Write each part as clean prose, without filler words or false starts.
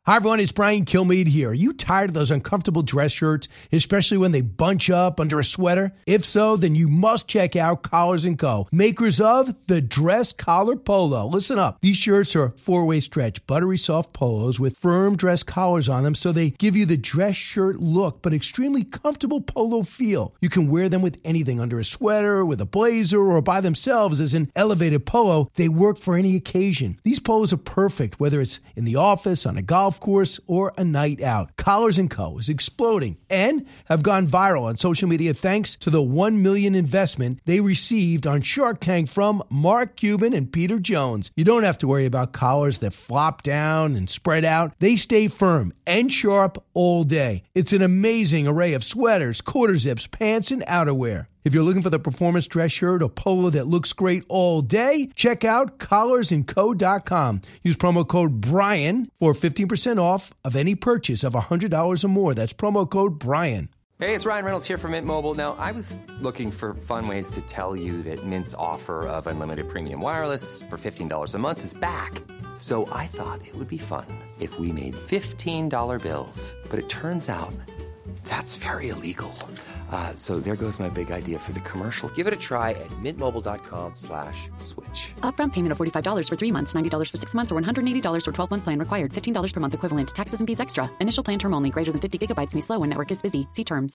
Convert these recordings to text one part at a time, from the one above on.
Hi, everyone. It's Brian Kilmeade here. Are you tired of those uncomfortable dress shirts, especially when they bunch up under a sweater? If so, then you must check out Collars & Co., makers of the Dress Collar Polo. Listen up. These shirts are four-way stretch, buttery soft polos with firm dress collars on them, so they give you the dress shirt look, but extremely comfortable polo feel. You can wear them with anything, under a sweater, with a blazer, or by themselves as an elevated polo. They work for any occasion. These polos are perfect, whether it's in the office, on a golf course, or a night out. Collars & Co. is exploding and have gone viral on social media thanks to the $1 million investment they received on Shark Tank from Mark Cuban and Peter Jones. You don't have to worry about collars that flop down and spread out. They stay firm and sharp all day. It's an amazing array of sweaters, quarter zips, pants, and outerwear. If you're looking for the performance dress shirt or polo that looks great all day, check out collarsandco.com. Use promo code BRIAN for 15% off of any purchase of $100 or more. That's promo code BRIAN. Hey, it's Ryan Reynolds here from Mint Mobile. Now, I was looking for fun ways to tell you that Mint's offer of unlimited premium wireless for $15 a month is back. So I thought it would be fun if we made $15 bills. But it turns out that's very illegal. So there goes my big idea for the commercial. Give it a try at mintmobile.com/switch. Upfront payment of $45 for 3 months, $90 for 6 months, or $180 for 12-month plan required. $15 per month equivalent. Taxes and fees extra. Initial plan term only. Greater than 50 gigabytes may slow when network is busy. See terms.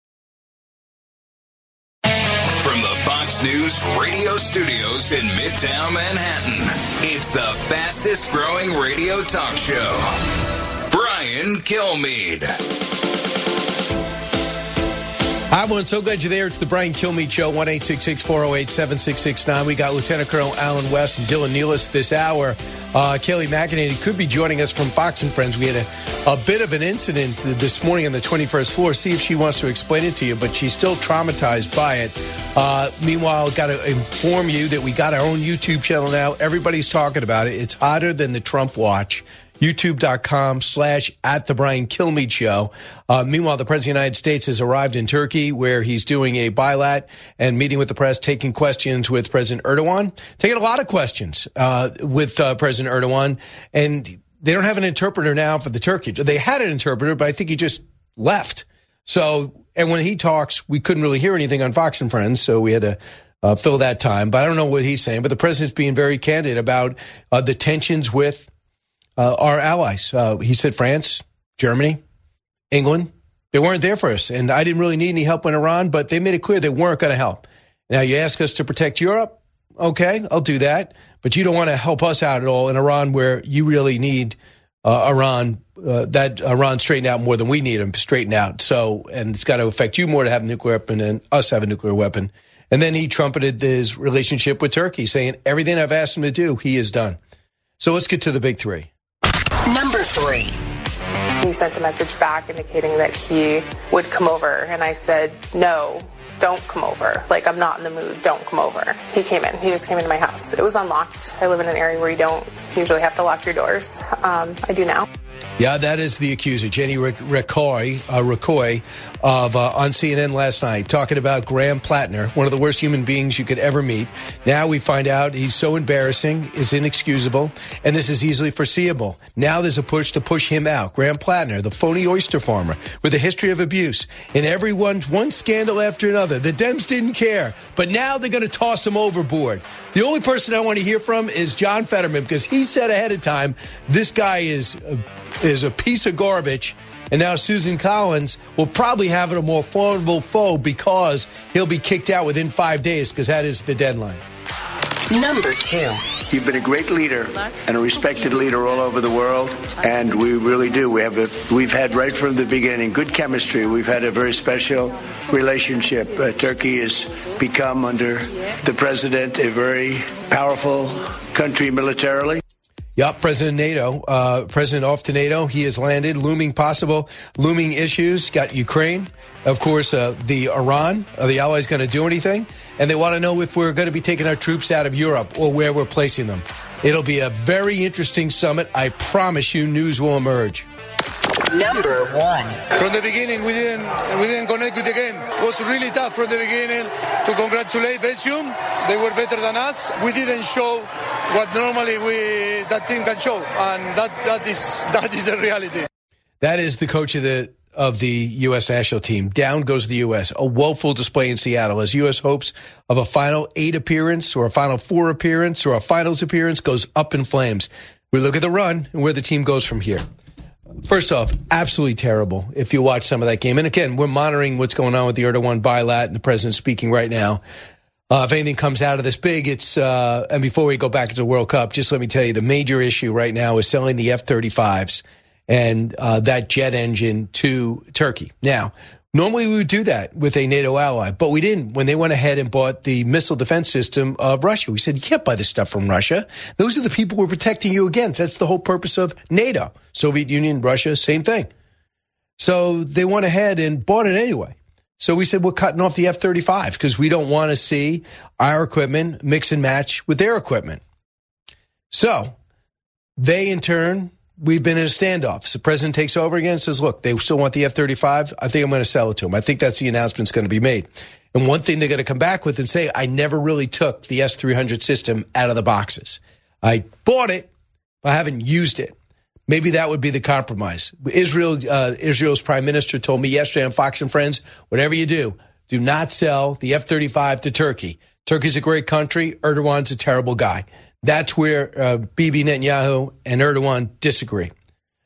From the Fox News radio studios in Midtown Manhattan, it's the fastest growing radio talk show. Brian Kilmeade. Hi, everyone. So glad you're there. It's the Brian Kilmeade Show, 1-866-408-7669. We got Lieutenant Colonel Alan West and Dylan Nealis this hour. Kelly McEnany could be joining us from Fox and Friends. We had a bit of an incident this morning on the 21st floor. See if she wants to explain it to you, but she's still traumatized by it. Meanwhile, got to inform you that we got our own YouTube channel now. Everybody's talking about it. It's hotter than the Trump watch. YouTube.com/@TheBrianKilmeade Show. Meanwhile, the President of the United States has arrived in Turkey, where he's doing a bilat and meeting with the press, taking questions with President Erdogan, taking a lot of questions with President Erdogan. And they don't have an interpreter now for the Turkish. They had an interpreter, but I think he just left. So, and when he talks, we couldn't really hear anything on Fox and Friends, so we had to fill that time. But I don't know what he's saying. But the president's being very candid about the tensions with our allies. He said France, Germany, England, they weren't there for us. And I didn't really need any help in Iran, but they made it clear they weren't going to help. Now, you ask us to protect Europe. Okay, I'll do that. But you don't want to help us out at all in Iran, where you really need Iran straightened out more than we need them straightened out. So, and it's got to affect you more to have a nuclear weapon than us have a nuclear weapon. And then he trumpeted his relationship with Turkey, saying everything I've asked him to do, he has done. So let's get to the big three. Number 3. He sent a message back indicating that he would come over, and I said, no, don't come over. Like, I'm not in the mood. Don't come over. He came in. He just came into my house. It was unlocked. I live in an area where you don't usually have to lock your doors. I do now. Yeah, that is the accuser, Jenny Rickoy of on CNN last night, talking about Graham Plattner, one of the worst human beings you could ever meet. Now we find out he's so embarrassing, is inexcusable, and this is easily foreseeable. Now there's a push to push him out. Graham Plattner, the phony oyster farmer with a history of abuse, and one scandal after another. The Dems didn't care, but now they're going to toss him overboard. The only person I want to hear from is John Fetterman, because he said ahead of time, this guy is a piece of garbage. And now Susan Collins will probably have a more formidable foe because he'll be kicked out within 5 days, because that is the deadline. Number 2. You've been a great leader and a respected leader all over the world, and we really do. We've had right from the beginning good chemistry. We've had a very special relationship. Turkey has become, under the president, a very powerful country militarily. Yep, President off to NATO. He has landed. Looming issues. Got Ukraine. Of course, the Iran. Are the allies going to do anything? And they want to know if we're going to be taking our troops out of Europe or where we're placing them. It'll be a very interesting summit. I promise you news will emerge. Number 1. From the beginning, we didn't connect with the game. It was really tough from the beginning to congratulate Belgium. They were better than us. We didn't show what normally that team can show, and that is the reality. That is the coach of the U.S. national team. Down goes the U.S. A woeful display in Seattle as U.S. hopes of a Final 8 appearance or a Final 4 appearance or a Finals appearance goes up in flames. We look at the run and where the team goes from here. First off, absolutely terrible if you watch some of that game. And again, we're monitoring what's going on with the Erdogan bilat, and the president's speaking right now. If anything comes out of this big, it's, and before we go back to the World Cup, just let me tell you, the major issue right now is selling the F-35s and that jet engine to Turkey. Now, normally we would do that with a NATO ally, but we didn't when they went ahead and bought the missile defense system of Russia. We said, you can't buy this stuff from Russia. Those are the people we're protecting you against. That's the whole purpose of NATO. Soviet Union, Russia, same thing. So they went ahead and bought it anyway. So we said, we're cutting off the F-35 because we don't want to see our equipment mix and match with their equipment. So they, in turn, we've been in a standoff. So the president takes over again and says, look, they still want the F-35. I think I'm going to sell it to them. I think that's the announcement that's going to be made. And one thing they're going to come back with and say, I never really took the S-300 system out of the boxes. I bought it, but I haven't used it. Maybe that would be the compromise. Israel's prime minister told me yesterday on Fox and Friends, whatever you do not sell the F-35 to Turkey. Turkey's a great country. Erdogan's a terrible guy. That's where Bibi Netanyahu and Erdogan disagree.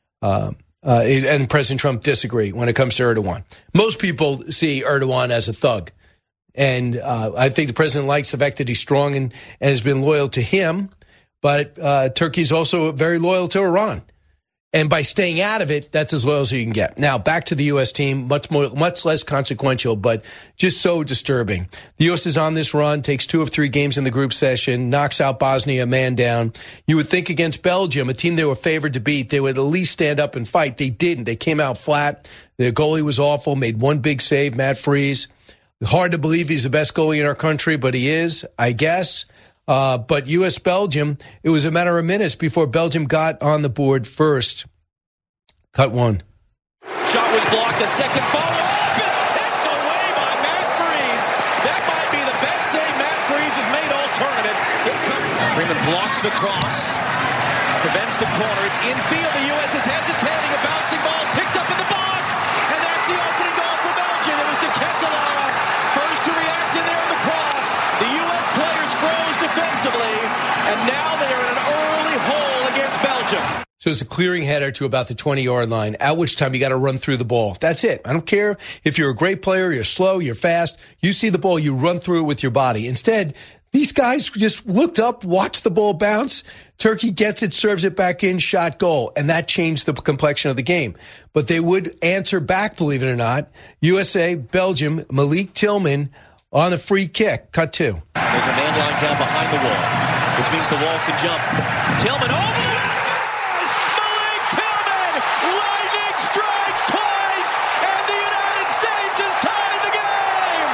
And President Trump disagree when it comes to Erdogan. Most people see Erdogan as a thug. And I think the president likes the fact that he's strong and has been loyal to him. But Turkey's also very loyal to Iran. And by staying out of it, that's as loyal as you can get. Now, back to the U.S. team, much less consequential, but just so disturbing. The U.S. is on this run, takes 2 of 3 games in the group session, knocks out Bosnia, man down. You would think against Belgium, a team they were favored to beat, they would at least stand up and fight. They didn't. They came out flat. Their goalie was awful, made one big save, Matt Freese. Hard to believe he's the best goalie in our country, but he is, I guess. But U.S.-Belgium, it was a matter of minutes before Belgium got on the board first. Cut one. Shot was blocked. A second follow-up is tipped away by Matt Freese. That might be the best save Matt Freese has made all tournament. Freeman blocks the cross. Prevents the corner. It's infield. The U.S. is hesitating. A bouncing ball picked up in the box. And that's the opening goal for Belgium. It was De Ketelaere. First to react in there on the cross. The U.S. players froze defensively, and now they are in an early hole against Belgium. So it's a clearing header to about the 20-yard line, at which time you got to run through the ball. That's it. I don't care if you're a great player, you're slow, you're fast. You see the ball, you run through it with your body. Instead, these guys just looked up, watched the ball bounce. Turkey gets it, serves it back in, shot, goal. And that changed the complexion of the game. But they would answer back, believe it or not. USA, Belgium, Malik Tillman on the free kick. Cut 2. There's a man lying down behind the wall, which means the wall can jump. Tillman over the wall scores! Malik Tillman! Lightning strikes twice, and the United States has tied the game!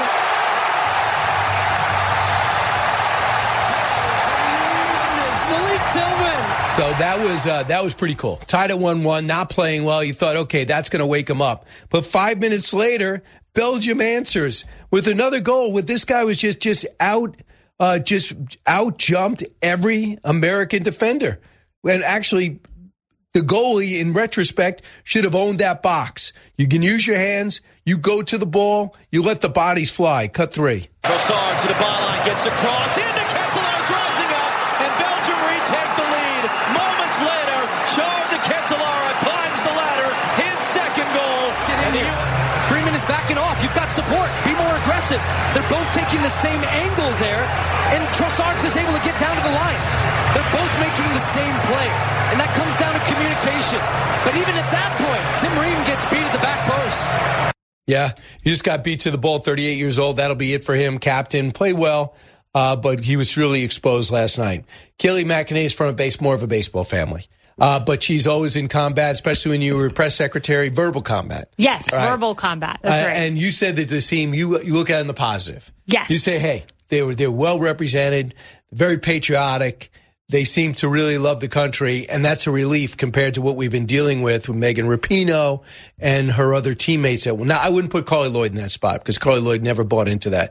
Malik Tillman! So that was pretty cool. Tied at 1-1, not playing well. You thought, okay, that's going to wake him up. But 5 minutes later, Belgium answers with another goal. With this guy was just out jumped every American defender. And actually, the goalie, in retrospect, should have owned that box. You can use your hands. You go to the ball. You let the bodies fly. Cut 3. Trossard to the byline, gets across into Ketelaere's rising up, and Belgium retake the lead. Moments later, Charles de Ketelaere climbs the ladder, his second goal. Freeman is backing off. You've got support. Be more aggressive. They're both taking the same angle there, and Trossard is able to get down to the line. They're both making the same play, and that comes down to communication. But even at that point, Tim Ream gets beat at the back post. Yeah, he just got beat to the ball, 38 years old. That'll be it for him. Captain, played well, but he was really exposed last night. Kayleigh McEnany is from more of a baseball family. But she's always in combat, especially when you were press secretary, verbal combat. Yes, right? Verbal combat. That's right. And you said that the team, you look at it in the positive. Yes. You say, hey, they're well represented, very patriotic. They seem to really love the country, and that's a relief compared to what we've been dealing with Megan Rapinoe and her other teammates. Now, I wouldn't put Carly Lloyd in that spot because Carly Lloyd never bought into that.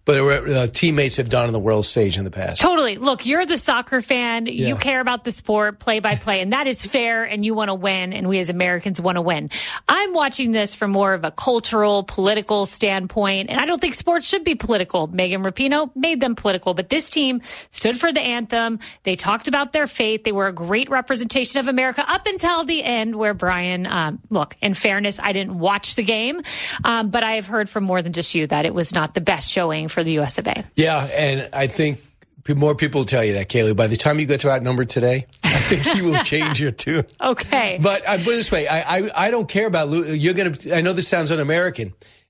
but teammates have done on the world stage in the past. Totally. Look, you're the soccer fan. Yeah. You care about the sport play by play, and that is fair, and you want to win, and we as Americans want to win. I'm watching this from more of a cultural, political standpoint, and I don't think sports should be political. Megan Rapinoe made them political, but this team stood for the anthem. They talked about their faith. They were a great representation of America up until the end where Brian, look, in fairness, I didn't watch the game, but I have heard from more than just you that it was not the best showing for the U.S. of A. Yeah, and I think more people will tell you that, Kaylee. By the time you get to outnumber today, I think you will change your tune. Okay. But I put it this way, I don't care about you're going to. I know this sounds un-American.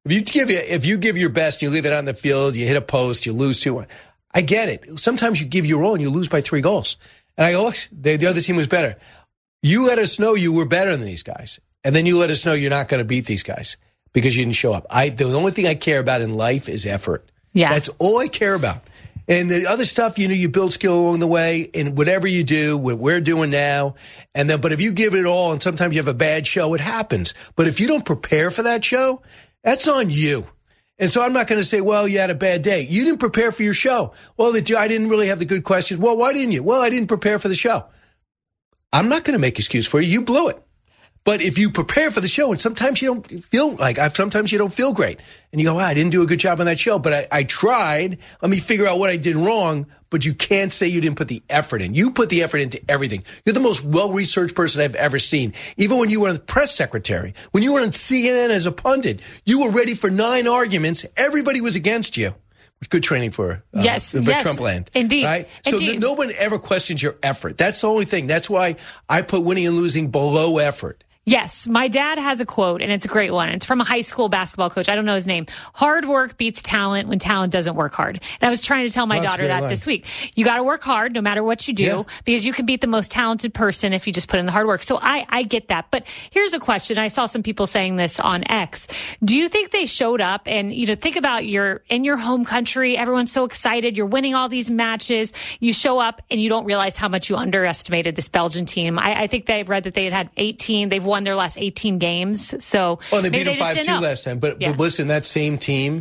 If you give your best, you leave it on the field, you hit a post, you lose 2-1. I get it. Sometimes you give your all and you lose by 3 goals. And I go, look, the other team was better. You let us know you were better than these guys, and then you let us know you're not going to beat these guys because you didn't show up. The only thing I care about in life is effort. Yeah. That's all I care about. And the other stuff, you build skill along the way, and whatever you do, what we're doing now. But if you give it all and sometimes you have a bad show, it happens. But if you don't prepare for that show, that's on you. And so I'm not going to say, well, you had a bad day. You didn't prepare for your show. Well, I didn't really have the good questions. Well, why didn't you? Well, I didn't prepare for the show. I'm not going to make excuse for you. You blew it. But if you prepare for the show, and sometimes you don't feel sometimes you don't feel great, and you go, I didn't do a good job on that show, but I tried. Let me figure out what I did wrong. But you can't say you didn't put the effort in. You put the effort into everything. You're the most well-researched person I've ever seen. Even when you were the press secretary, when you were on CNN as a pundit, you were ready for 9 arguments. Everybody was against you. Good training for Trump land. Indeed. Right? So no one ever questions your effort. That's the only thing. That's why I put winning and losing below effort. Yes, my dad has a quote, and it's a great one. It's from a high school basketball coach. I don't know his name. Hard work beats talent when talent doesn't work hard. And I was trying to tell my daughter that this week. You got to work hard no matter what you do, because you can beat the most talented person if you just put in the hard work. So I get that. But here's a question. I saw some people saying this on X. Do you think they showed up and, think about you're in your home country. Everyone's so excited. You're winning all these matches. You show up and you don't realize how much you underestimated this Belgian team. I think they read that they had 18. They've won their last 18 games. So they beat them 5-2 last time. But listen, that same team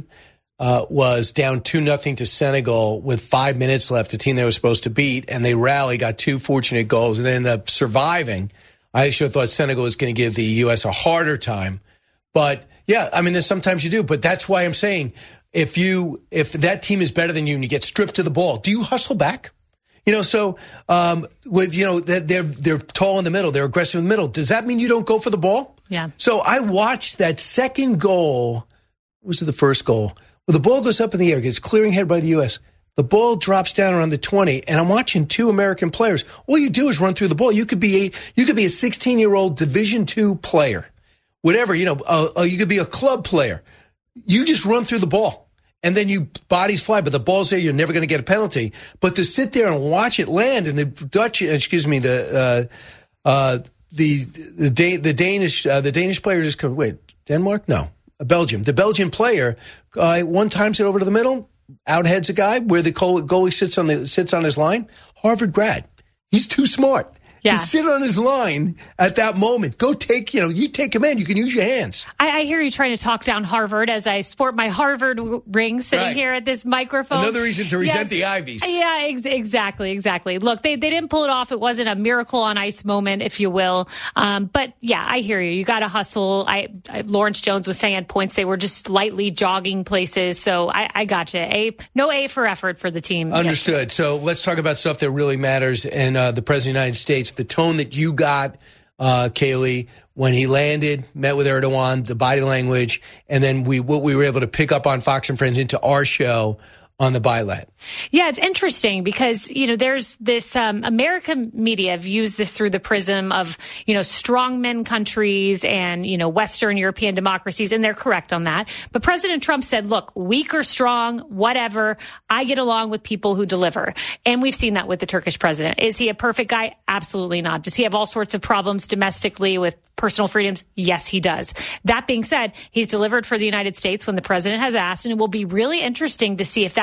was down 2-0 to Senegal with 5 minutes left, a team they were supposed to beat, and they rallied, got 2 fortunate goals, and they ended up surviving. I sure thought Senegal was going to give the U.S. a harder time. But, there's sometimes you do. But that's why I'm saying if that team is better than you and you get stripped to the ball, do you hustle back? They're tall in the middle. They're aggressive in the middle. Does that mean you don't go for the ball? Yeah. So I watched that second goal. Was it the first goal? Well, the ball goes up in the air, gets clearing head by the U.S. The ball drops down around the 20, and I'm watching 2 American players. All you do is run through the ball. You could be a 16-year-old Division II player, whatever. You could be a club player. You just run through the ball. And then bodies fly, but the ball's there. You're never going to get a penalty. But to sit there and watch it land, and the Danish player just comes. Wait, Denmark? No, Belgium. The Belgian player one times it over to the middle, outheads a guy where the goalie sits on his line. Harvard grad. He's too smart. To sit on his line at that moment. Go take, you take command. You can use your hands. I hear you trying to talk down Harvard as I sport my Harvard ring sitting here at this microphone. Another reason to resent the Ivies. Yeah, exactly. Look, they didn't pull it off. It wasn't a miracle on ice moment, if you will. But I hear you. You got to hustle. Lawrence Jones was saying at points they were just lightly jogging places. So I got you. No A for effort for the team. Understood. So let's talk about stuff that really matters. And the President of the United States, the tone that you got, Kaylee, when he landed, met with Erdogan, the body language, and then what we were able to pick up on Fox and Friends into our show on the Bilat. Yeah, it's interesting because, there's this American media views this through the prism of, strongmen countries and, Western European democracies, and they're correct on that. But President Trump said, look, weak or strong, whatever, I get along with people who deliver. And we've seen that with the Turkish president. Is he a perfect guy? Absolutely not. Does he have all sorts of problems domestically with personal freedoms? Yes, he does. That being said, he's delivered for the United States when the president has asked, and it will be really interesting to see if that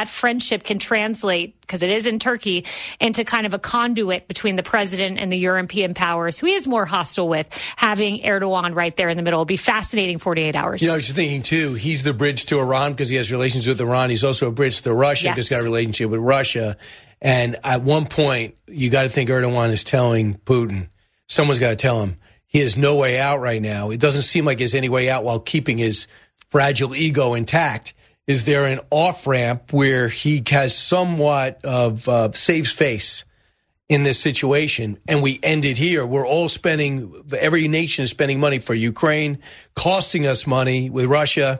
that friendship can translate, because it is in Turkey, into kind of a conduit between the president and the European powers, who he is more hostile with, having Erdogan right there in the middle. It'll be fascinating 48 hours. I was thinking, too, he's the bridge to Iran because he has relations with Iran. He's also a bridge to Russia because he's got a relationship with Russia. And at one point, you got to think Erdogan is telling Putin, someone's got to tell him, he has no way out right now. It doesn't seem like there's any way out while keeping his fragile ego intact. Is there an off-ramp where he has somewhat of saves face in this situation, and we end it here? We're all every nation is spending money for Ukraine, costing us money with Russia,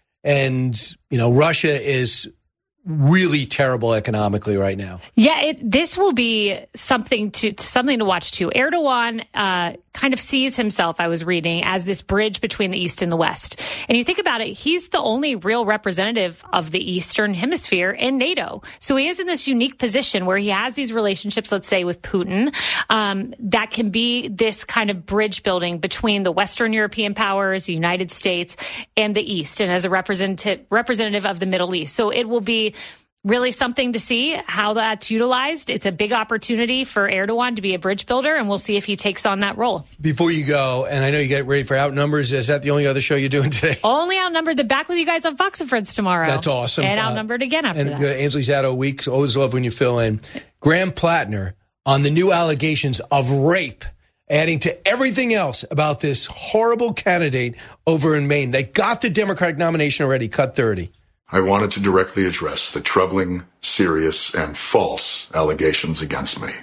and, Russia is really terrible economically right now. Yeah, this will be something to watch too. Erdogan kind of sees himself, I was reading, as this bridge between the East and the West. And you think about it, he's the only real representative of the Eastern Hemisphere in NATO. So he is in this unique position where he has these relationships, let's say, with Putin, that can be this kind of bridge building between the Western European powers, the United States, and the East, and as a representative of the Middle East. So it will be really something to see how that's utilized. It's a big opportunity for Erdogan to be a bridge builder, and we'll see if he takes on that role. Before you go, and I know you get ready for Outnumbers, is that the only other show you're doing today? Only Outnumbered. Back with you guys on Fox and Friends tomorrow. That's awesome. And Outnumbered again after that. Ainsley Zato week. Always love when you fill in. Graham Plattner on the new allegations of rape, adding to everything else about this horrible candidate over in Maine. They got the Democratic nomination already, cut 30. I wanted to directly address the troubling, serious, and false allegations against me.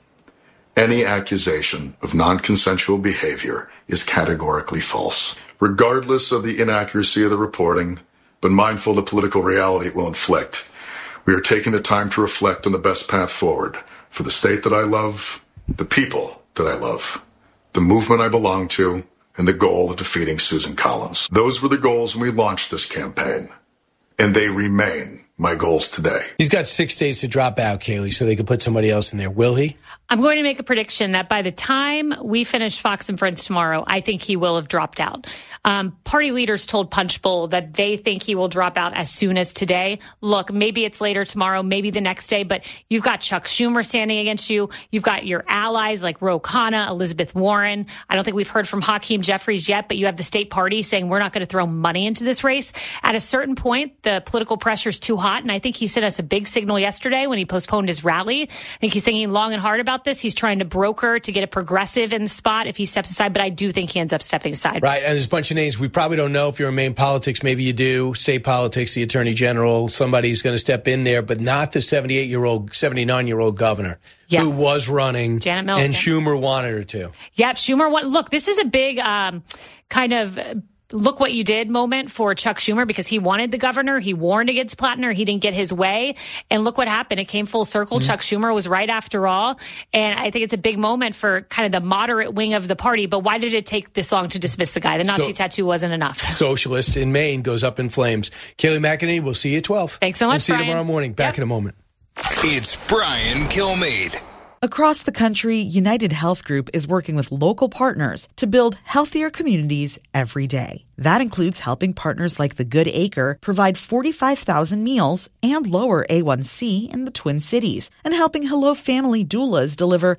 Any accusation of non-consensual behavior is categorically false, regardless of the inaccuracy of the reporting, but mindful of the political reality it will inflict. We are taking the time to reflect on the best path forward for the state that I love, the people that I love, the movement I belong to, and the goal of defeating Susan Collins. Those were the goals when we launched this campaign. And they remain my goals today. He's got 6 days to drop out, Kaylee, so they can put somebody else in there. Will he? I'm going to make a prediction that by the time we finish Fox and Friends tomorrow, I think he will have dropped out. Party leaders told Punchbowl that they think he will drop out as soon as today. Look, maybe it's later tomorrow, maybe the next day, but you've got Chuck Schumer standing against you. You've got your allies like Ro Khanna, Elizabeth Warren. I don't think we've heard from Hakeem Jeffries yet, but you have the state party saying we're not going to throw money into this race. At a certain point, the political pressure is too hot, and I think he sent us a big signal yesterday when he postponed his rally. I think he's thinking long and hard about this. He's trying to broker to get a progressive in the spot if he steps aside, but I do think he ends up stepping aside. Right, and there's a bunch of names. We probably don't know if you're in Maine politics. Maybe you do. State politics, the attorney general, somebody's going to step in there, but not the 79-year-old governor who was running, Janet Mills, and Schumer wanted her to. Yep, Schumer. Look, this is a big kind of look what you did moment for Chuck Schumer because he wanted the governor. He warned against Plattner. He didn't get his way. And look what happened. It came full circle. Chuck Schumer was right after all. And I think it's a big moment for kind of the moderate wing of the party. But why did it take this long to dismiss the guy? The Nazi tattoo wasn't enough. Socialist in Maine goes up in flames. Kaylee McEnany, we'll see you at 12. Thanks so much, and see Brian. you tomorrow morning. Back in a moment. It's Brian Kilmeade. Across the country, United Health Group is working with local partners to build healthier communities every day. That includes helping partners like the Good Acre provide 45,000 meals and lower A1C in the Twin Cities, and helping Hello Family doulas deliver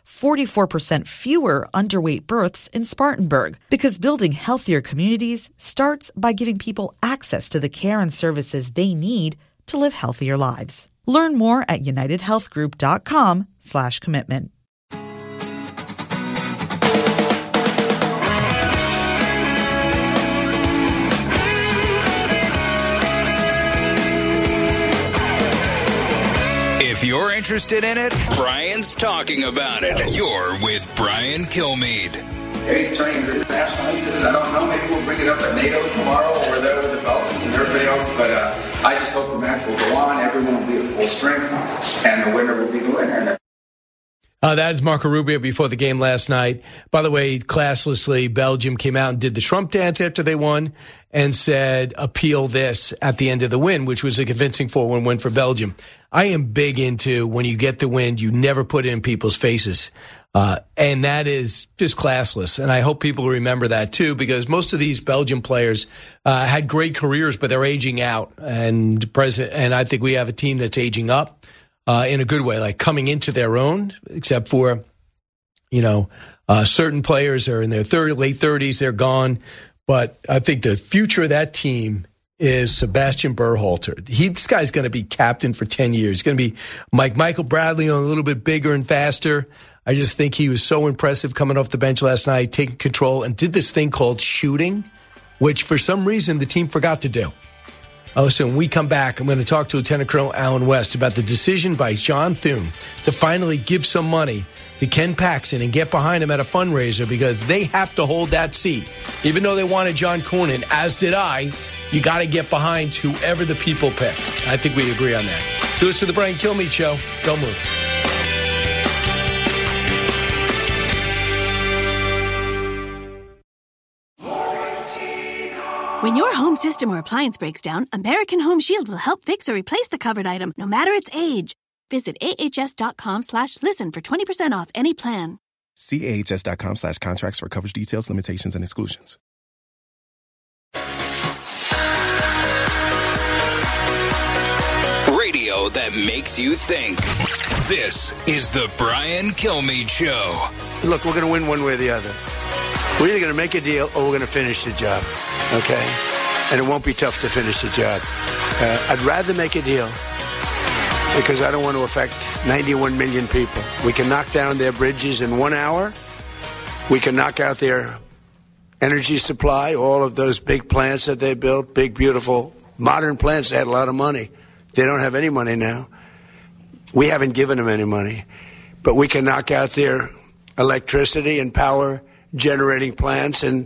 44% fewer underweight births in Spartanburg. Because building healthier communities starts by giving people access to the care and services they need to live healthier lives. Learn more at unitedhealthgroup.com/commitment. If you're interested in it, Brian's talking about it. You're with Brian Kilmeade. Hey, turning to international incident, I don't know, maybe we'll bring it up at NATO tomorrow or there with the Balkans and everybody else, but I just hope the match will go on, everyone will be at full strength, and the winner will be the winner. That is Marco Rubio before the game last night. By the way, classlessly, Belgium came out and did the Trump dance after they won and said, appeal this at the end of the win, which was a convincing 4-1 win for Belgium. I am big into when you get the win, you never put it in people's faces. And that is just classless. And I hope people remember that, too, because most of these Belgian players had great careers, but they're aging out. And I think we have a team that's aging up in a good way, like coming into their own, except for, certain players are in their late 30s. They're gone. But I think the future of that team is Sebastian Berhalter. This guy's going to be captain for 10 years. He's going to be Michael Bradley on a little bit bigger and faster. I just think he was so impressive coming off the bench last night, taking control, and did this thing called shooting, which for some reason the team forgot to do. Listen, when we come back, I'm going to talk to Lieutenant Colonel Alan West about the decision by John Thune to finally give some money to Ken Paxton and get behind him at a fundraiser because they have to hold that seat. Even though they wanted John Cornyn, as did I, you got to get behind whoever the people pick. I think we agree on that. Do this to the Brian Kilmeade Show. Don't move. When your home system or appliance breaks down, American Home Shield will help fix or replace the covered item, no matter its age. Visit ahs.com/listen for 20% off any plan. See ahs.com/contracts for coverage details, limitations, and exclusions. Radio that makes you think. This is the Brian Kilmeade Show. Look, we're going to win one way or the other. We're either going to make a deal or we're going to finish the job, okay? And it won't be tough to finish the job. I'd rather make a deal because I don't want to affect 91 million people. We can knock down their bridges in 1 hour. We can knock out their energy supply, all of those big plants that they built, big, beautiful, modern plants. They had a lot of money. They don't have any money now. We haven't given them any money. But we can knock out their electricity and power generating plants in,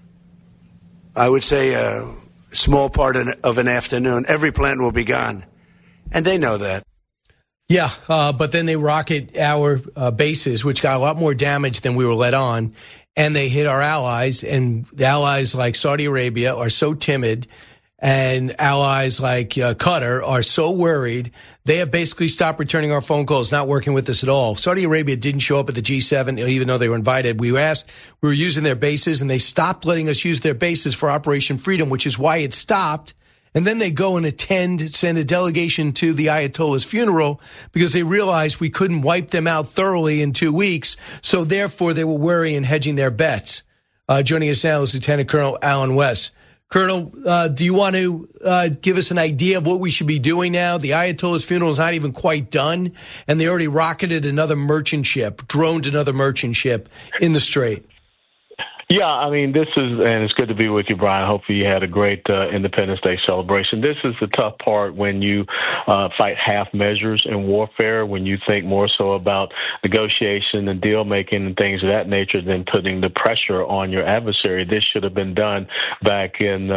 I would say, a small part of an afternoon. Every plant will be gone. And they know that. Yeah, but then they rocket our bases, which got a lot more damage than we were let on. And they hit our allies. And the allies like Saudi Arabia are so timid. And allies like Qatar are so worried. They have basically stopped returning our phone calls, not working with us at all. Saudi Arabia didn't show up at the G7, even though they were invited. We were using their bases, and they stopped letting us use their bases for Operation Freedom, which is why it stopped. And then they go and send a delegation to the Ayatollah's funeral because they realized we couldn't wipe them out thoroughly in 2 weeks. So therefore, they were worrying and hedging their bets. Joining us now is Lieutenant Colonel Alan West. Colonel, do you want to give us an idea of what we should be doing now? The Ayatollah's funeral is not even quite done, and they already rocketed another merchant ship, droned another merchant ship in the Strait. Yeah, I mean, and it's good to be with you, Brian. Hopefully you had a great Independence Day celebration. This is the tough part when you fight half measures in warfare, when you think more so about negotiation and deal making and things of that nature than putting the pressure on your adversary. This should have been done back in,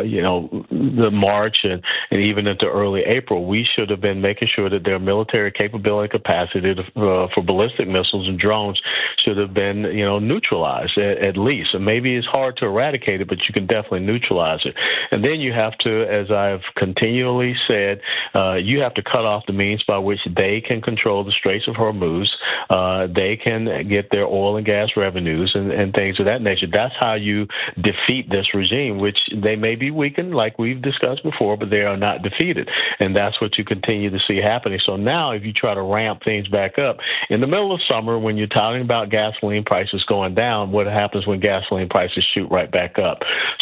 the March and even into early April. We should have been making sure that their military capability and capacity for ballistic missiles and drones should have been, neutralized at least. And maybe it's hard to eradicate it, but you can definitely neutralize it. And then you have to, as I've continually said, you have to cut off the means by which they can control the Straits of Hormuz. They can get their oil and gas revenues and things of that nature. That's how you defeat this regime, which they may be weakened, like we've discussed before, but they are not defeated. And that's what you continue to see happening. So now if you try to ramp things back up, in the middle of summer, when you're talking about gasoline prices going down, what happens when gasoline prices shoot right back up?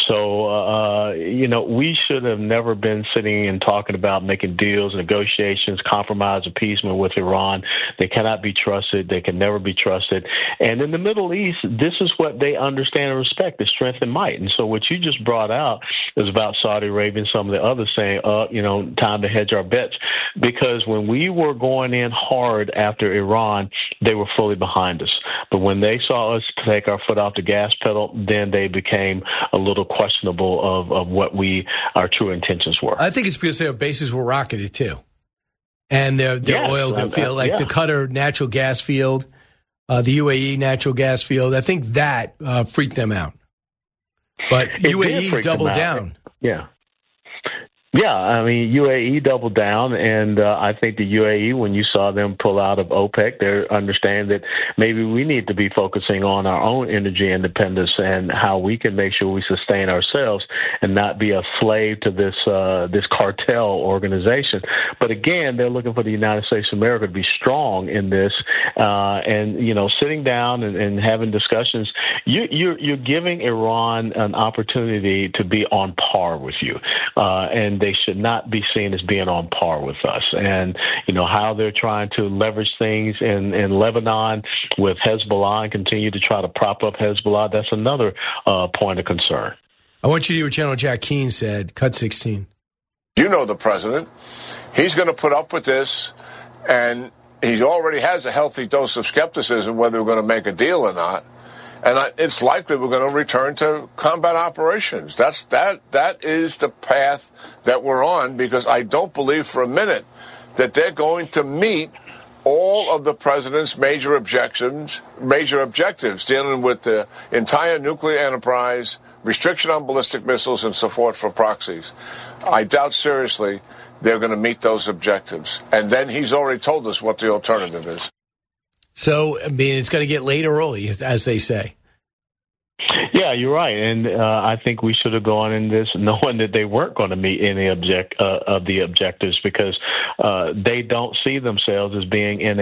So, we should have never been sitting and talking about making deals, negotiations, compromise, appeasement with Iran. They cannot be trusted. They can never be trusted. And in the Middle East, this is what they understand and respect, the strength and might. And so what you just brought out is about Saudi Arabia and some of the others saying, time to hedge our bets. Because when we were going in hard after Iran, they were fully behind us. But when they saw us take our foot off the gas pedal, then they became a little questionable of what our true intentions were. I think it's because their bases were rocketed too. And their oil field, like the Qatar natural gas field, the UAE natural gas field, I think that freaked them out. But UAE doubled down. Yeah. Yeah, I mean, UAE doubled down, and I think the UAE, when you saw them pull out of OPEC, they understand that maybe we need to be focusing on our own energy independence and how we can make sure we sustain ourselves and not be a slave to this cartel organization. But again, they're looking for the United States of America to be strong in this, and sitting down and having discussions. You're giving Iran an opportunity to be on par with you, and they should not be seen as being on par with us. And, how they're trying to leverage things in Lebanon with Hezbollah and continue to try to prop up Hezbollah, that's another point of concern. I want you to hear what General Jack Keane said, cut 16. You know the president. He's going to put up with this, and he already has a healthy dose of skepticism whether we're going to make a deal or not. And it's likely we're going to return to combat operations. That is the path that we're on, because I don't believe for a minute that they're going to meet all of the president's major objectives dealing with the entire nuclear enterprise, restriction on ballistic missiles, and support for proxies. I doubt seriously they're going to meet those objectives. And then he's already told us what the alternative is. So, I mean, it's going to get late or early, as they say. Yeah, you're right. And I think we should have gone in this knowing that they weren't going to meet any of the objectives, because they don't see themselves as being in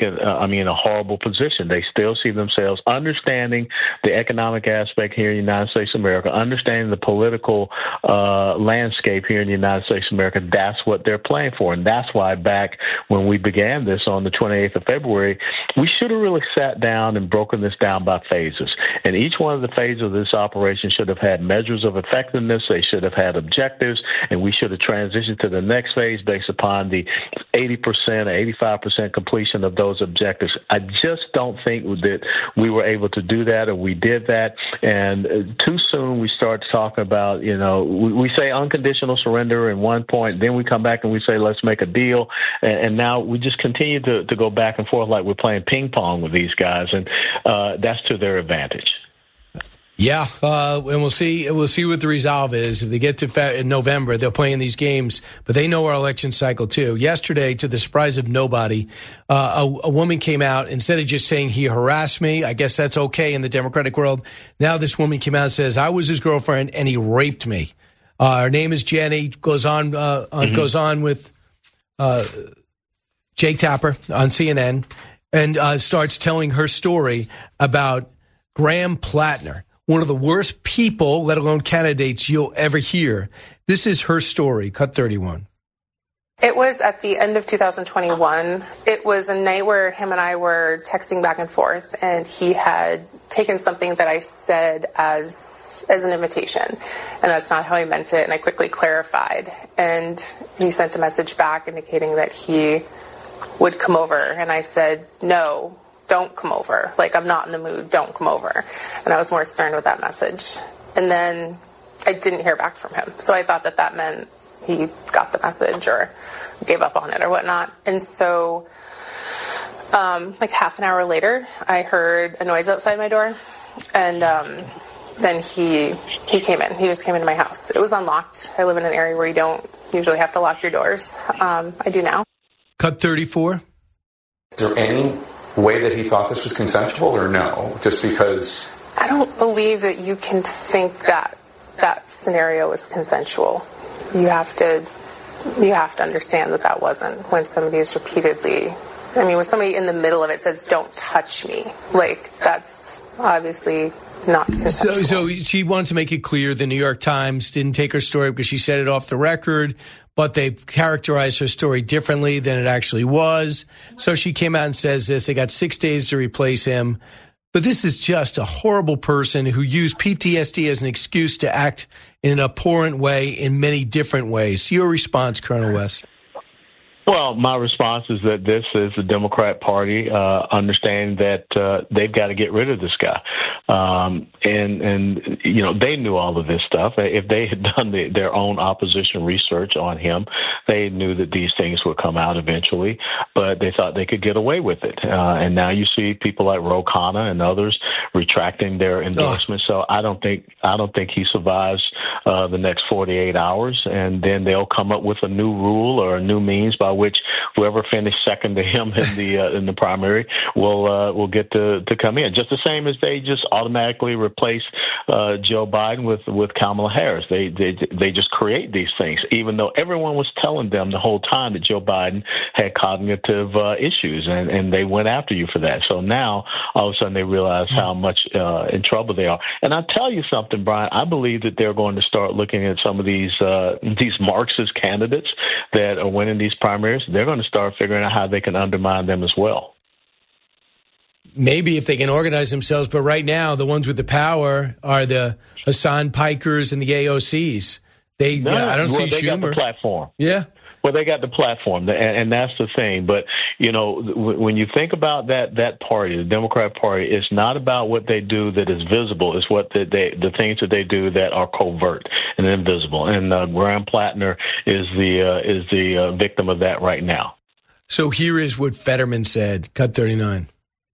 a horrible position. They still see themselves understanding the economic aspect here in the United States of America, understanding the political landscape here in the United States of America. That's what they're playing for. And that's why back when we began this on the 28th of February, we should have really sat down and broken this down by phases. And each one of the phases of this operation should have had measures of effectiveness. They should have had objectives, and we should have transitioned to the next phase based upon the 80% or 85% completion of those objectives. I just don't think that we were able to do that, or we did that. And too soon we start talking about, we say unconditional surrender at one point, then we come back and we say, let's make a deal. And now we just continue to go back and forth like we're playing ping pong with these guys, and that's to their advantage. Yeah, and we'll see what the resolve is. If they get to in November, they'll play in these games, but they know our election cycle too. Yesterday, to the surprise of nobody, a woman came out, instead of just saying he harassed me, I guess that's okay in the Democratic world. Now this woman came out and says, I was his girlfriend and he raped me. Her name is Jenny, goes on with Jake Tapper on CNN, and starts telling her story about Graham Plattner, one of the worst people, let alone candidates, you'll ever hear. This is her story, cut 31. It was at the end of 2021. It was a night where him and I were texting back and forth, and he had taken something that I said as an invitation, and that's not how I meant it, and I quickly clarified. And he sent a message back indicating that he would come over, and I said, no, don't come over. Like, I'm not in the mood. Don't come over. And I was more stern with that message. And then I didn't hear back from him. So I thought that meant he got the message or gave up on it or whatnot. And so like half an hour later, I heard a noise outside my door. And then he came in. He just came into my house. It was unlocked. I live in an area where you don't usually have to lock your doors. I do now. Cut 34. Is there any way that he thought this was consensual, or no? Just because... I don't believe that you can think that that scenario was consensual. You have to understand that wasn't, when somebody is repeatedly... when somebody in the middle of it says, don't touch me, like, that's obviously not consensual. So she wanted to make it clear the New York Times didn't take her story because she said it off the record, but they characterized her story differently than it actually was. So she came out and says this. They got 6 days to replace him. But this is just a horrible person who used PTSD as an excuse to act in an abhorrent way in many different ways. Your response, Colonel West? Well, my response is that this is the Democrat Party understanding that they've got to get rid of this guy. And they knew all of this stuff. If they had done their own opposition research on him, they knew that these things would come out eventually, but they thought they could get away with it. And now you see people like Ro Khanna and others retracting their endorsement. So I don't think he survives the next 48 hours, and then they'll come up with a new rule or a new means by which whoever finished second to him in the primary will get to come in. Just the same as they just automatically replace Joe Biden with Kamala Harris. They just create these things, even though everyone was telling them the whole time that Joe Biden had cognitive issues, and they went after you for that. So now all of a sudden they realize how much in trouble they are. And I'll tell you something, Brian. I believe that they're going to start looking at some of these Marxist candidates that are winning these primaries. They're going to start figuring out how they can undermine them as well. Maybe if they can organize themselves, but right now the ones with the power are the Hassan Pikers and the AOCs. I don't see Schumer. They got the platform. Yeah. Well, they got the platform, and that's the thing. But, when you think about that party, the Democrat Party, it's not about what they do that is visible. It's what the things that they do that are covert and invisible. And Graham Plattner is the victim of that right now. So here is what Fetterman said. Cut 39.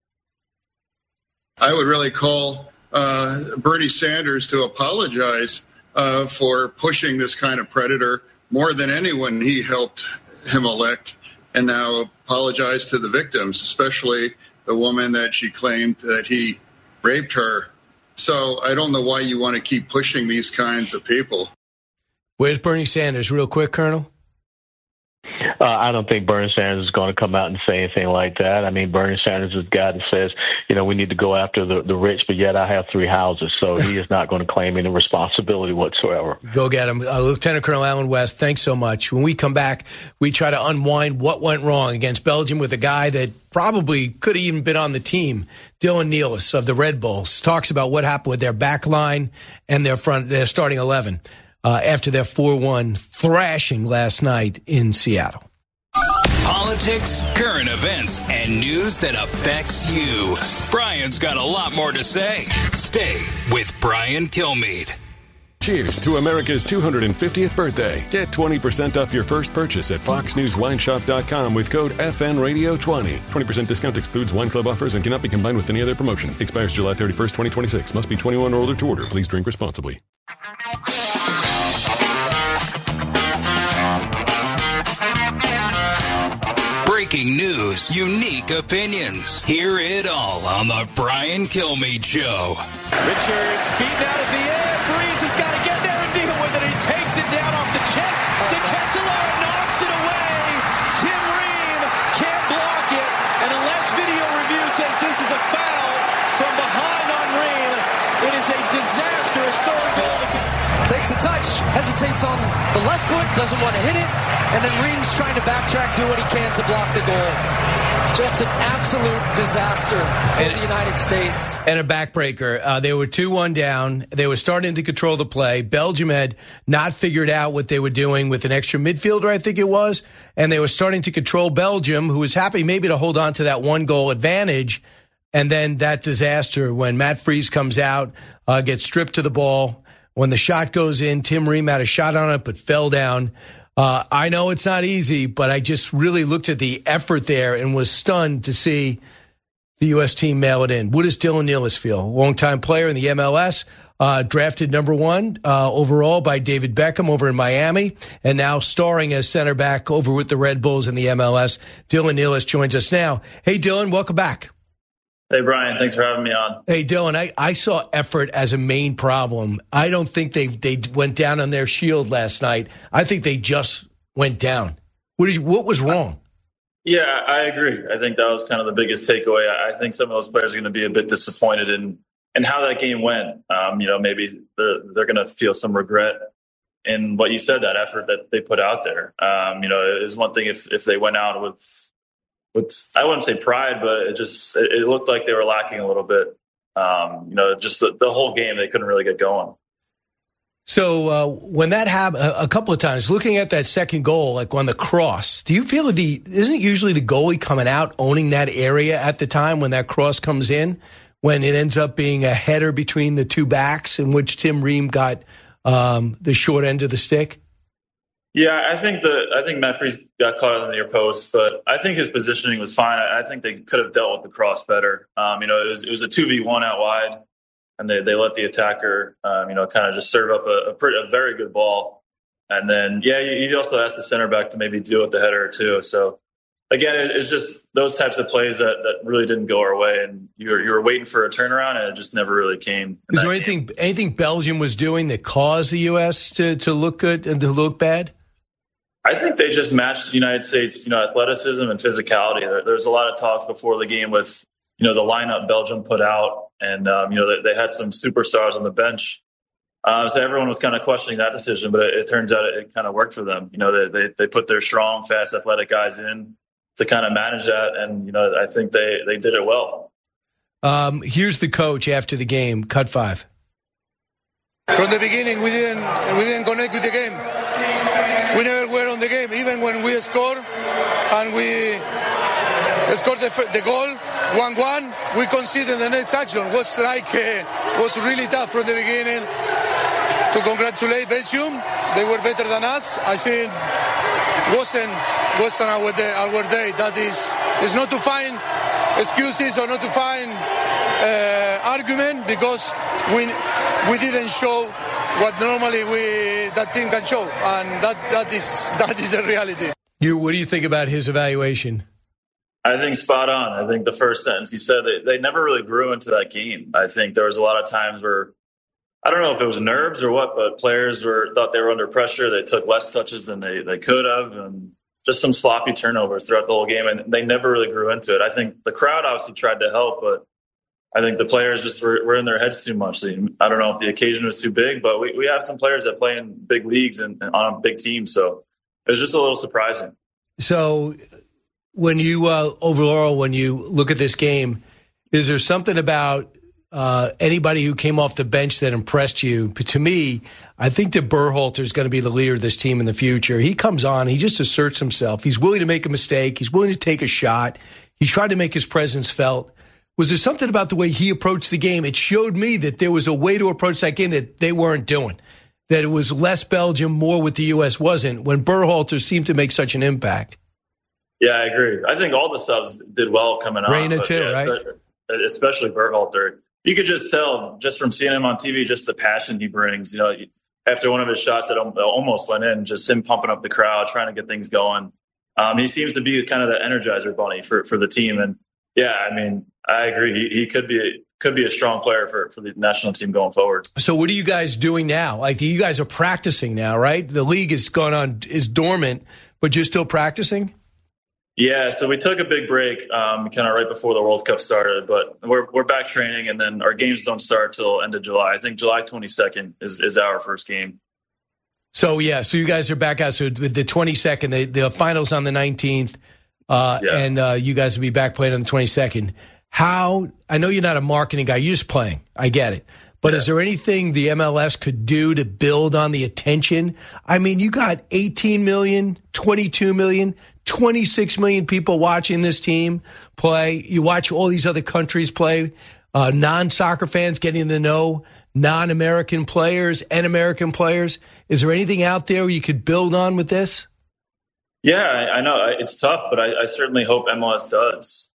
I would really call Bernie Sanders to apologize for pushing this kind of predator. More than anyone, he helped him elect, and now apologize to the victims, especially the woman that she claimed that he raped her. So I don't know why you want to keep pushing these kinds of people. Where's Bernie Sanders? Real quick, Colonel. I don't think Bernie Sanders is going to come out and say anything like that. I mean, Bernie Sanders is the guy that says, we need to go after the rich, but yet I have 3 houses. So he is not going to claim any responsibility whatsoever. Go get him. Lieutenant Colonel Alan West, thanks so much. When we come back, we try to unwind what went wrong against Belgium with a guy that probably could have even been on the team. Dylan Nealis of the Red Bulls talks about what happened with their back line and their starting 11 after their 4-1 thrashing last night in Seattle. Politics, current events, and news that affects you. Brian's got a lot more to say. Stay with Brian Kilmeade. Cheers to America's 250th birthday. Get 20% off your first purchase at FoxNewsWineShop.com with code FNRadio20. 20% discount excludes wine club offers and cannot be combined with any other promotion. Expires July 31st, 2026. Must be 21 or older to order. Please drink responsibly. Breaking news, unique opinions. Hear it all on the Brian Kilmeade Show. Richards beaten out of the air. Freeze has got to get there and deal with it. He takes it down off the chest to Ketelar, knocks it away. Tim Ream can't block it. And unless video review says this is a foul from behind on Ream, it is a disastrous third goal. Takes a touch, hesitates on the left foot, doesn't want to hit it, and then Ream's trying to backtrack, do what he can to block the goal. Just an absolute disaster for the United States. And a backbreaker. They were 2-1 down. They were starting to control the play. Belgium had not figured out what they were doing with an extra midfielder, I think it was, and they were starting to control Belgium, who was happy maybe to hold on to that 1-goal advantage. And then that disaster when Matt Freese comes out, gets stripped to the ball. When the shot goes in, Tim Ream had a shot on it but fell down. I know it's not easy, but I just really looked at the effort there and was stunned to see the U.S. team mail it in. What does Dylan Nealis feel? Longtime player in the MLS, drafted number 1 overall by David Beckham over in Miami, and now starring as center back over with the Red Bulls in the MLS. Dylan Nealis joins us now. Hey, Dylan, welcome back. Hey, Brian. Thanks for having me on. Hey, Dylan, I saw effort as a main problem. I don't think they went down on their shield last night. I think they just went down. What was wrong? Yeah, I agree. I think that was kind of the biggest takeaway. I think some of those players are going to be a bit disappointed in how that game went. Maybe they're going to feel some regret in what you said, that effort that they put out there. It was one thing if they went out with I wouldn't say pride, but it looked like they were lacking a little bit. Just the whole game, they couldn't really get going. So when that happened a couple of times, looking at that second goal, like on the cross, do you feel isn't it usually the goalie coming out, owning that area at the time when that cross comes in, when it ends up being a header between the two backs in which Tim Ream got the short end of the stick? Yeah, I think Matt Freese got caught on the near post, but I think his positioning was fine. I think they could have dealt with the cross better. It was a 2v1 out wide. And they let the attacker, kind of just serve up a very good ball. And then, you also asked the center back to maybe deal with the header too. So, again, it's just those types of plays that really didn't go our way. And you were waiting for a turnaround, and it just never really came. Is there anything Belgium was doing that caused the U.S. to look good and to look bad? I think they just matched the United States, athleticism and physicality. There's a lot of talks before the game with, the lineup Belgium put out. And, they had some superstars on the bench. So everyone was kind of questioning that decision, but it turns out it kind of worked for them. They put their strong, fast, athletic guys in to kind of manage that. And, I think they did it well. Here's the coach after the game, cut 5. From the beginning, we didn't connect with the game. We never were on the game, even when we scored and we scored the goal 1-1. We conceded the next action. Was really tough from the beginning. To congratulate Belgium, they were better than us. I think wasn't our day. That is not to find excuses or not to find argument, because we didn't show what normally that team can show, and that is the reality. What do you think about his evaluation? I think spot on. I think the first sentence he said, they never really grew into that game. I think there was a lot of times where, I don't know if it was nerves or what, but players thought they were under pressure. They took less touches than they could have, and just some sloppy turnovers throughout the whole game, and they never really grew into it. I think the crowd obviously tried to help, but I think the players just were in their heads too much. I don't know if the occasion was too big, but we have some players that play in big leagues and on big teams, so it was just a little surprising. So when you overall, when you look at this game, is there something about anybody who came off the bench that impressed you? But to me, I think that Berhalter is going to be the leader of this team in the future. He comes on, he just asserts himself. He's willing to make a mistake. He's willing to take a shot. He's tried to make his presence felt. Was there something about the way he approached the game? It showed me that there was a way to approach that game that they weren't doing, that it was less Belgium, more what the U.S. wasn't, when Berhalter seemed to make such an impact. Yeah, I agree. I think all the subs did well coming on. Reina too, right? Especially Berhalter. You could just tell, just from seeing him on TV, just the passion he brings. After one of his shots that almost went in, just him pumping up the crowd, trying to get things going. He seems to be kind of the energizer bunny for the team. And yeah, I mean, I agree. He could be a strong player for the national team going forward. So what are you guys doing now? Like, you guys are practicing now, right? The league is dormant, but you're still practicing? Yeah, so we took a big break kind of right before the World Cup started, but we're back training, and then our games don't start till end of July. I think July 22nd is our first game. So you guys are back out. So with the 22nd, the finals on the 19th, and you guys will be back playing on the 22nd. I know you're not a marketing guy, you're just playing. I get it. But is there anything the MLS could do to build on the attention? I mean, you got 18 million, 22 million, 26 million people watching this team play. You watch all these other countries play. Non-soccer fans getting to know non-American players and American players. Is there anything out there you could build on with this? Yeah, I know it's tough, but I certainly hope MLS does.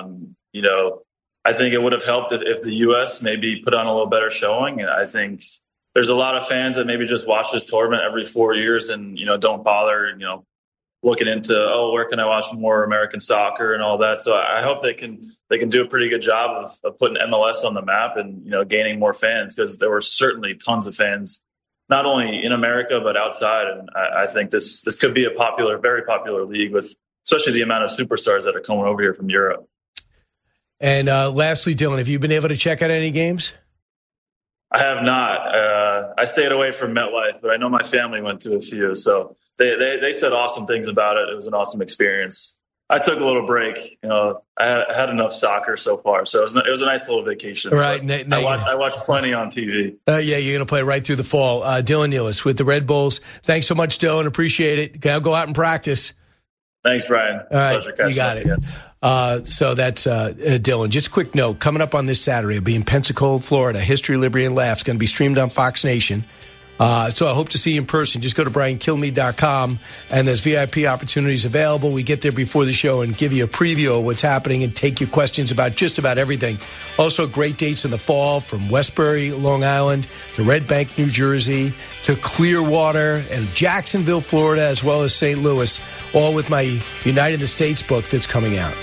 I think it would have helped if the U.S. maybe put on a little better showing. And I think there's a lot of fans that maybe just watch this tournament every 4 years and, don't bother, looking into, where can I watch more American soccer and all that. So I hope they can do a pretty good job of putting MLS on the map and, gaining more fans, because there were certainly tons of fans, not only in America, but outside. And I think this could be a very popular league, with especially the amount of superstars that are coming over here from Europe. And lastly, Dylan, have you been able to check out any games? I have not. I stayed away from MetLife, but I know my family went to a few. So they said awesome things about it. It was an awesome experience. I took a little break. I had enough soccer so far, so it was a nice little vacation. Right. I watched plenty on TV. Yeah, you're going to play right through the fall. Dylan Nealis with the Red Bulls. Thanks so much, Dylan. Appreciate it. Now go out and practice. Thanks, Brian. All right, you got it. So that's Dylan. Just a quick note. Coming up on this Saturday, it'll be in Pensacola, Florida. History, Liberty, and Laughs. Going to be streamed on Fox Nation. So I hope to see you in person. Just go to BrianKilmeade.com, and there's VIP opportunities available. We get there before the show and give you a preview of what's happening and take your questions about just about everything. Also, great dates in the fall from Westbury, Long Island, to Red Bank, New Jersey, to Clearwater and Jacksonville, Florida, as well as St. Louis, all with my United in the States book that's coming out.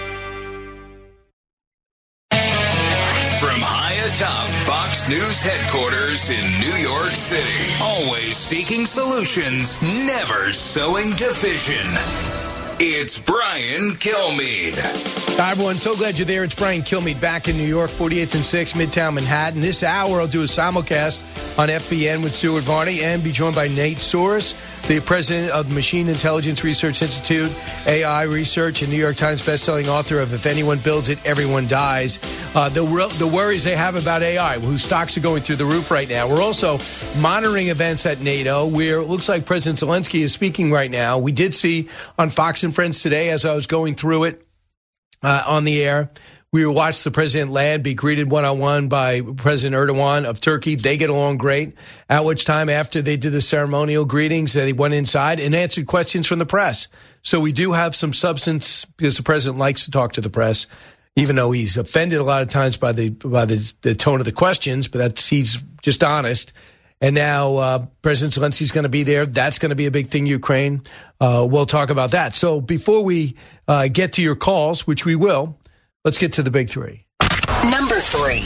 From high atop Fox News headquarters in New York City, always seeking solutions, never sowing division. It's Brian Kilmeade. Hi, everyone. So glad you're there. It's Brian Kilmeade back in New York, 48th and 6th, Midtown Manhattan. This hour, I'll do a simulcast on FBN with Stuart Varney and be joined by Nate Soros, the president of the Machine Intelligence Research Institute, AI Research, and New York Times bestselling author of If Anyone Builds It, Everyone Dies. The worries they have about AI, whose stocks are going through the roof right now. We're also monitoring events at NATO, where it looks like President Zelensky is speaking right now. We did see on Fox and Friends today, as I was going through it on the air, we watched the president land, be greeted one-on-one by President Erdogan of Turkey. They get along great. At which time, after they did the ceremonial greetings, they went inside and answered questions from the press. So we do have some substance because the president likes to talk to the press, even though he's offended a lot of times by the tone of the questions, but he's just honest. And now President Zelensky's going to be there. That's going to be a big thing, Ukraine. We'll talk about that. So before we get to your calls, which we will, let's get to the big three. Number 3.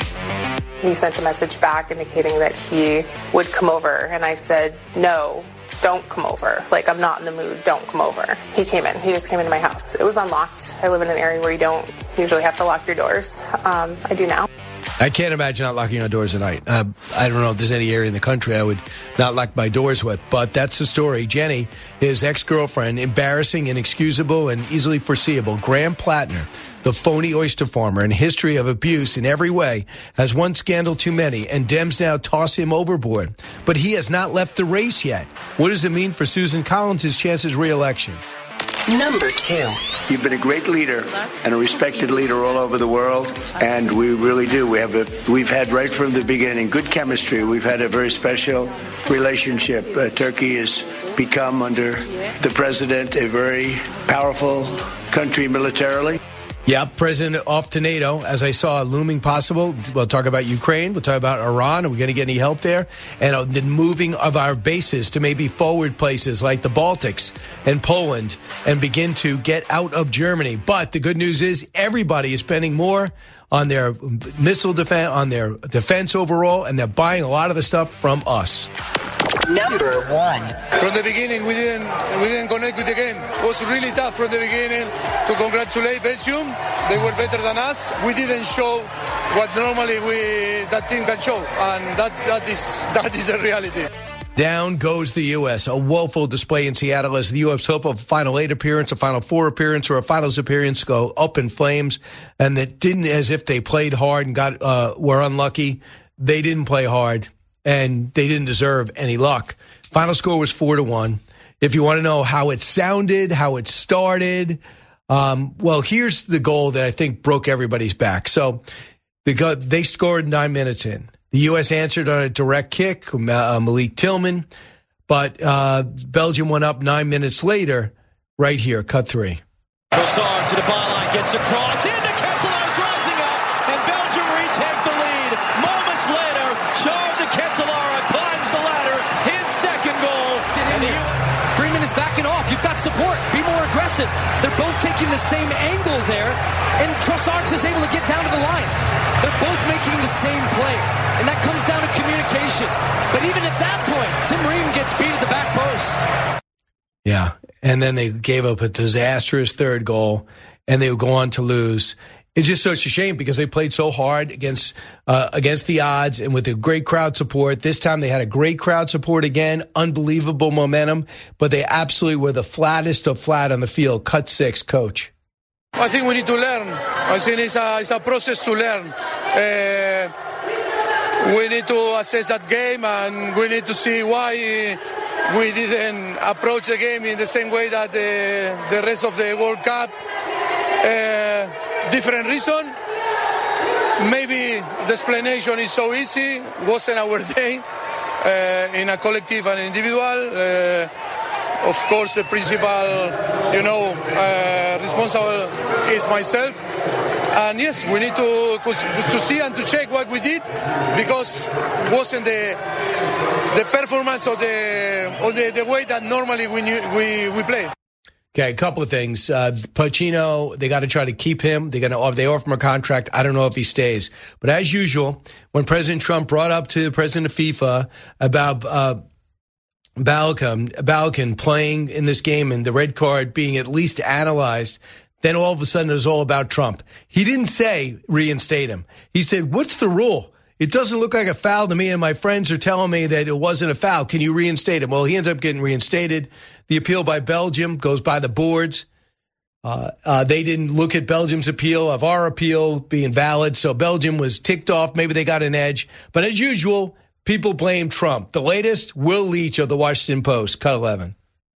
He sent a message back indicating that he would come over, and I said, no, don't come over. Like, I'm not in the mood. Don't come over. He came in. He just came into my house. It was unlocked. I live in an area where you don't usually have to lock your doors. I do now. I can't imagine not locking our doors at night. I don't know if there's any area in the country I would not lock my doors with, but that's the story. Jenny, his ex-girlfriend, embarrassing, inexcusable, and easily foreseeable. Graham Plattner, the phony oyster farmer and history of abuse in every way, has one scandal too many, and Dems now toss him overboard. But he has not left the race yet. What does it mean for Susan Collins' chances re-election? Number 2. You've been a great leader and a respected leader all over the world, and we really do. We've had right from the beginning good chemistry. We've had a very special relationship. Turkey has become, under the president, a very powerful country militarily. Yeah, President off to NATO, as I saw, looming possible. We'll talk about Ukraine. We'll talk about Iran. Are we going to get any help there? And the moving of our bases to maybe forward places like the Baltics and Poland and begin to get out of Germany. But the good news is everybody is spending more on their missile defense, on their defense overall, and they're buying a lot of the stuff from us. Number 1. From the beginning, we didn't connect with the game. It was really tough from the beginning to congratulate Belgium. They were better than us. We didn't show what normally that team can show, and that is the reality. Down goes the U.S. A woeful display in Seattle as the U.S. hope of a Final 8 appearance, a Final 4 appearance, or a Finals appearance go up in flames. And that didn't, as if they played hard and were unlucky. They didn't play hard, and they didn't deserve any luck. Final score was 4-1. If you want to know how it sounded, how it started, well, here's the goal that I think broke everybody's back. So they scored 9 minutes in. The U.S. answered on a direct kick, Malik Tillman, but Belgium went up 9 minutes later, right here, cut 3. Trossard to the byline, gets across, into Ketelaer's rising up, and Belgium retake the lead. Moments later, Charles de Ketelaere climbs the ladder, his second goal. Freeman is backing off. You've got support. Be more aggressive. They're both taking the same angle there, and Trossard is able to get down to the line. They're both making the same play, and that comes down to communication. But even at that point, Tim Ream gets beat at the back post. Yeah, and then they gave up a disastrous third goal, and they would go on to lose. It's just such a shame because they played so hard against the odds and with a great crowd support. This time they had a great crowd support again, unbelievable momentum, but they absolutely were the flattest of flat on the field. Cut 6, Coach. I think we need to learn. I think it's a process to learn. We need to assess that game, and we need to see why we didn't approach the game in the same way that the rest of the World Cup. Different reason. Maybe the explanation is so easy. Wasn't our day in a collective and individual. Of course, the principal, responsible is myself. And yes, we need to see and to check what we did, because wasn't the performance of the way that normally we play. Okay, a couple of things. Pochettino, they got to try to keep him. They offer him a contract. I don't know if he stays. But as usual, when President Trump brought up to the president of FIFA about Balkan playing in this game and the red card being at least analyzed, then all of a sudden it was all about Trump. He didn't say reinstate him. He said, what's the rule? It doesn't look like a foul to me, and my friends are telling me that it wasn't a foul. Can you reinstate him? Well, he ends up getting reinstated. The appeal by Belgium goes by the boards. They didn't look at Belgium's appeal of our appeal being valid, so Belgium was ticked off. Maybe they got an edge. But as usual, people blame Trump. The latest, Will Leach of the Washington Post, cut 11.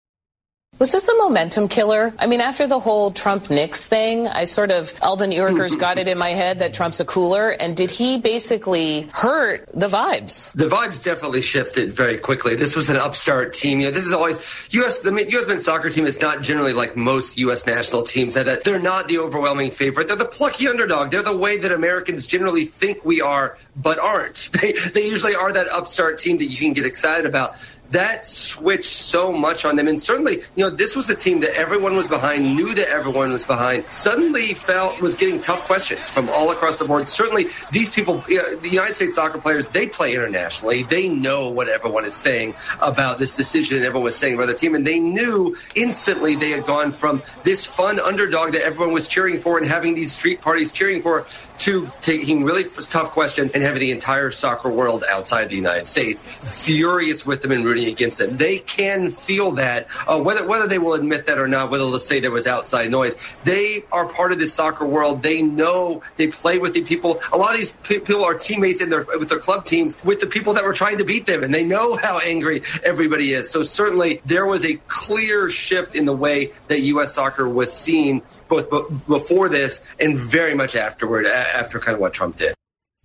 Was this a momentum killer? I mean, after the whole Trump-Nix thing, all the New Yorkers got it in my head that Trump's a cooler. And did he basically hurt the vibes? The vibes definitely shifted very quickly. This was an upstart team. This is always the U.S. men's soccer team is not generally like most U.S. national teams. That they're not the overwhelming favorite. They're the plucky underdog. They're the way that Americans generally think we are, but aren't. They usually are that upstart team that you can get excited about. That switched so much on them. And certainly, this was a team that everyone was behind, knew that everyone was behind, suddenly was getting tough questions from all across the board. Certainly, these people, the United States soccer players, they play internationally. They know what everyone is saying about this decision and everyone was saying about their team. And they knew instantly they had gone from this fun underdog that everyone was cheering for and having these street parties cheering for to taking really tough questions and having the entire soccer world outside the United States furious with them and rooting against them. They can feel that, whether they will admit that or not, whether they'll say there was outside noise. They are part of this soccer world. They know, they play with the people. A lot of these people are teammates with their club teams with the people that were trying to beat them, and they know how angry everybody is. So certainly there was a clear shift in the way that U.S. soccer was seen both before this and very much afterward, after kind of what Trump did.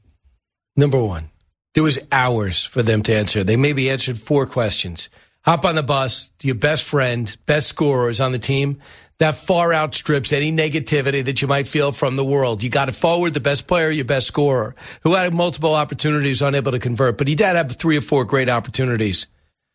Number one, there was hours for them to answer. They maybe answered 4 questions. Hop on the bus. Your best friend, best scorer is on the team. That far outstrips any negativity that you might feel from the world. You got to forward the best player, your best scorer, who had multiple opportunities, unable to convert. But he did have 3 or 4 great opportunities.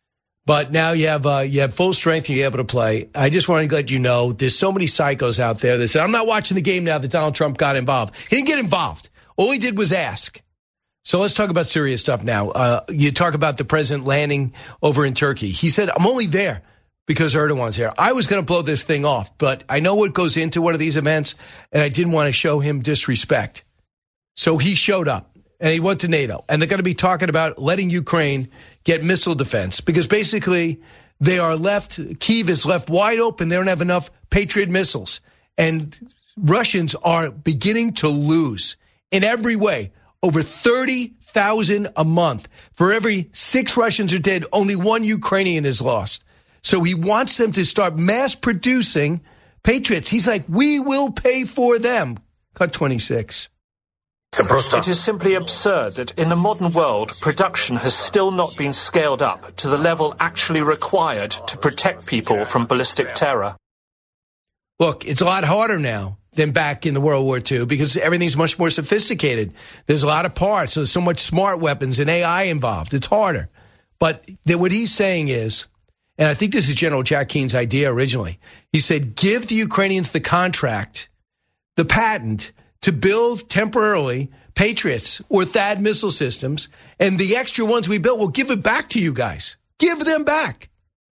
But now you have full strength and you're able to play. I just want to let you know, there's so many psychos out there that say, I'm not watching the game now that Donald Trump got involved. He didn't get involved. All he did was ask. So let's talk about serious stuff now. You talk about the president landing over in Turkey. He said, I'm only there because Erdogan's there. I was going to blow this thing off, but I know what goes into one of these events, and I didn't want to show him disrespect. So he showed up. And he went to NATO. And they're going to be talking about letting Ukraine get missile defense. Because basically, Kyiv is left wide open. They don't have enough Patriot missiles. And Russians are beginning to lose in every way. Over 30,000 a month. For every 6 Russians are dead, only 1 Ukrainian is lost. So he wants them to start mass producing Patriots. He's like, we will pay for them. Cut 26. It is simply absurd that in the modern world, production has still not been scaled up to the level actually required to protect people from ballistic terror. Look, it's a lot harder now than back in the World War II because everything's much more sophisticated. There's a lot of parts. There's so much smart weapons and AI involved. It's harder. But what he's saying is, and I think this is General Jack Keene's idea originally, he said, give the Ukrainians the contract, the patent, to build temporarily Patriots or THAAD missile systems, and the extra ones we built, we'll give it back to you guys. Give them back.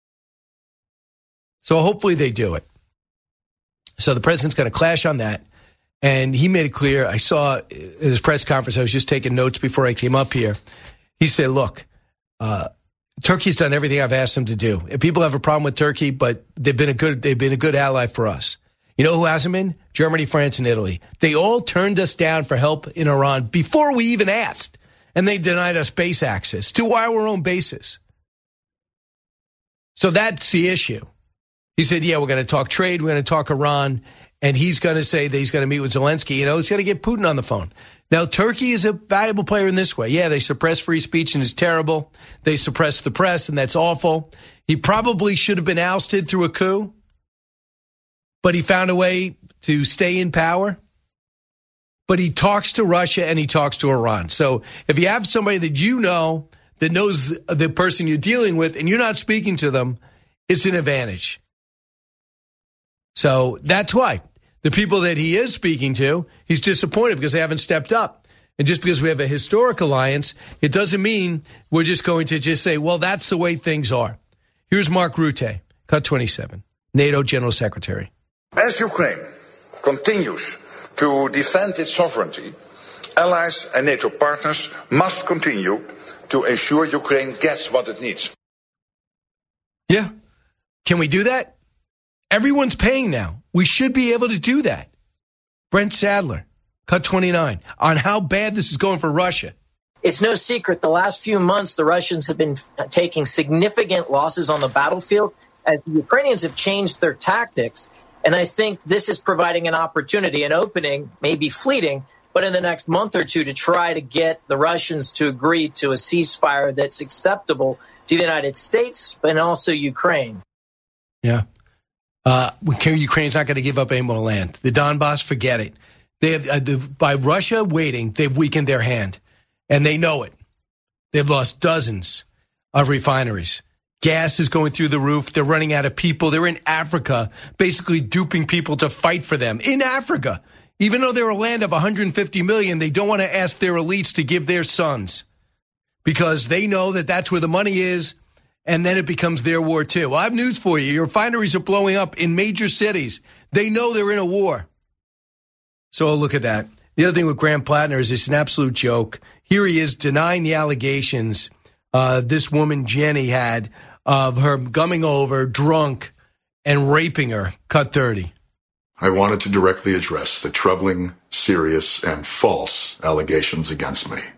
So hopefully they do it. So the president's going to clash on that, and he made it clear. I saw in his press conference, I was just taking notes before I came up here. He said, look, Turkey's done everything I've asked them to do. And people have a problem with Turkey, but they've been a good ally for us. You know who hasn't been? Germany, France, and Italy. They all turned us down for help in Iran before we even asked. And they denied us base access to our own bases. So that's the issue. He said, yeah, we're going to talk trade, we're going to talk Iran, and he's going to say that he's going to meet with Zelensky. You know, he's going to get Putin on the phone. Now, Turkey is a valuable player in this way. Yeah, they suppress free speech, and it's terrible. They suppress the press, and that's awful. He probably should have been ousted through a coup, but he found a way to stay in power. But he talks to Russia, and he talks to Iran. So if you have somebody that you know that knows the person you're dealing with, and you're not speaking to them, it's an advantage. So that's why the people that he is speaking to, he's disappointed because they haven't stepped up. And just because we have a historic alliance, it doesn't mean we're just going to just say, well, that's the way things are. Here's Mark Rutte, cut 27, NATO General Secretary. As Ukraine continues to defend its sovereignty, allies and NATO partners must continue to ensure Ukraine gets what it needs. Yeah. Can we do that? Everyone's paying now. We should be able to do that. Brent Sadler, cut 29, on how bad this is going for Russia. It's no secret the last few months the Russians have been taking significant losses on the battlefield as the Ukrainians have changed their tactics. And I think this is providing an opportunity, an opening, maybe fleeting, but in the next month or two to try to get the Russians to agree to a ceasefire that's acceptable to the United States, but also Ukraine. Yeah. Ukraine's not going to give up any more land. The Donbass, forget it. They have, by Russia waiting, they've weakened their hand, and they know it. They've lost dozens of refineries. Gas is going through the roof. They're running out of people. They're in Africa, basically duping people to fight for them. In Africa, even though they're a land of 150 million, they don't want to ask their elites to give their sons because they know that that's where the money is. And then it becomes their war, too. Well, I have news for you. Your refineries are blowing up in major cities. They know they're in a war. So look at that. The other thing with Graham Plattner is it's an absolute joke. Here he is denying the allegations this woman, Jenny, had of her coming over drunk and raping her. Cut 30. I wanted to directly address the troubling, serious, and false allegations against me.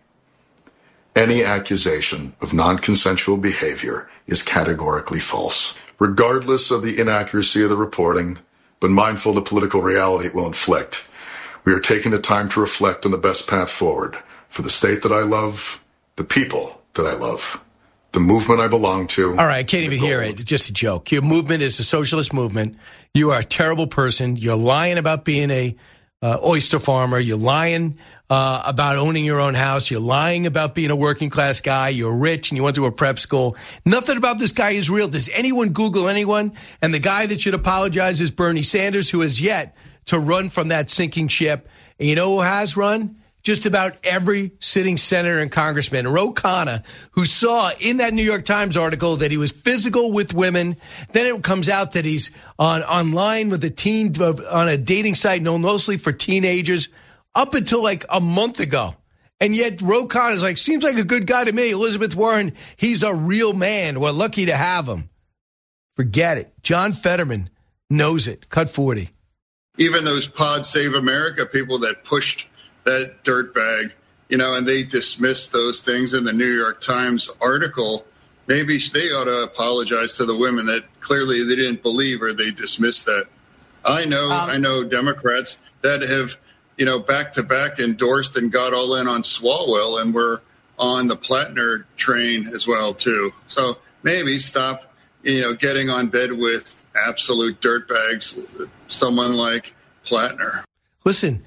Any accusation of non-consensual behavior is categorically false, regardless of the inaccuracy of the reporting, but mindful of the political reality it will inflict. We are taking the time to reflect on the best path forward for the state that I love, the people that I love, the movement I belong to. All right, I can't even hear it. It's just a joke. Your movement is a socialist movement. You are a terrible person. You're lying about being a oyster farmer. You're lying about owning your own house. You're lying about being a working class guy. You're rich and you went to a prep school. Nothing about this guy is real. Does anyone Google anyone? And the guy that should apologize is Bernie Sanders, who has yet to run from that sinking ship. And you know who has run? Just about every sitting senator and congressman. Ro Khanna, who saw in that New York Times article that he was physical with women. Then it comes out that he's online with a teen on a dating site known mostly for teenagers up until like a month ago. And yet Ro Khanna is like, seems like a good guy to me. Elizabeth Warren, he's a real man. We're lucky to have him. Forget it. John Fetterman knows it. Cut 40. Even those Pod Save America people that pushed that dirtbag, and they dismissed those things in the New York Times article. Maybe they ought to apologize to the women that clearly they didn't believe or they dismissed that. I know Democrats that have, back to back endorsed and got all in on Swalwell and were on the Plattner train as well, too. So maybe stop, getting on bed with absolute dirtbags, someone like Plattner. Listen,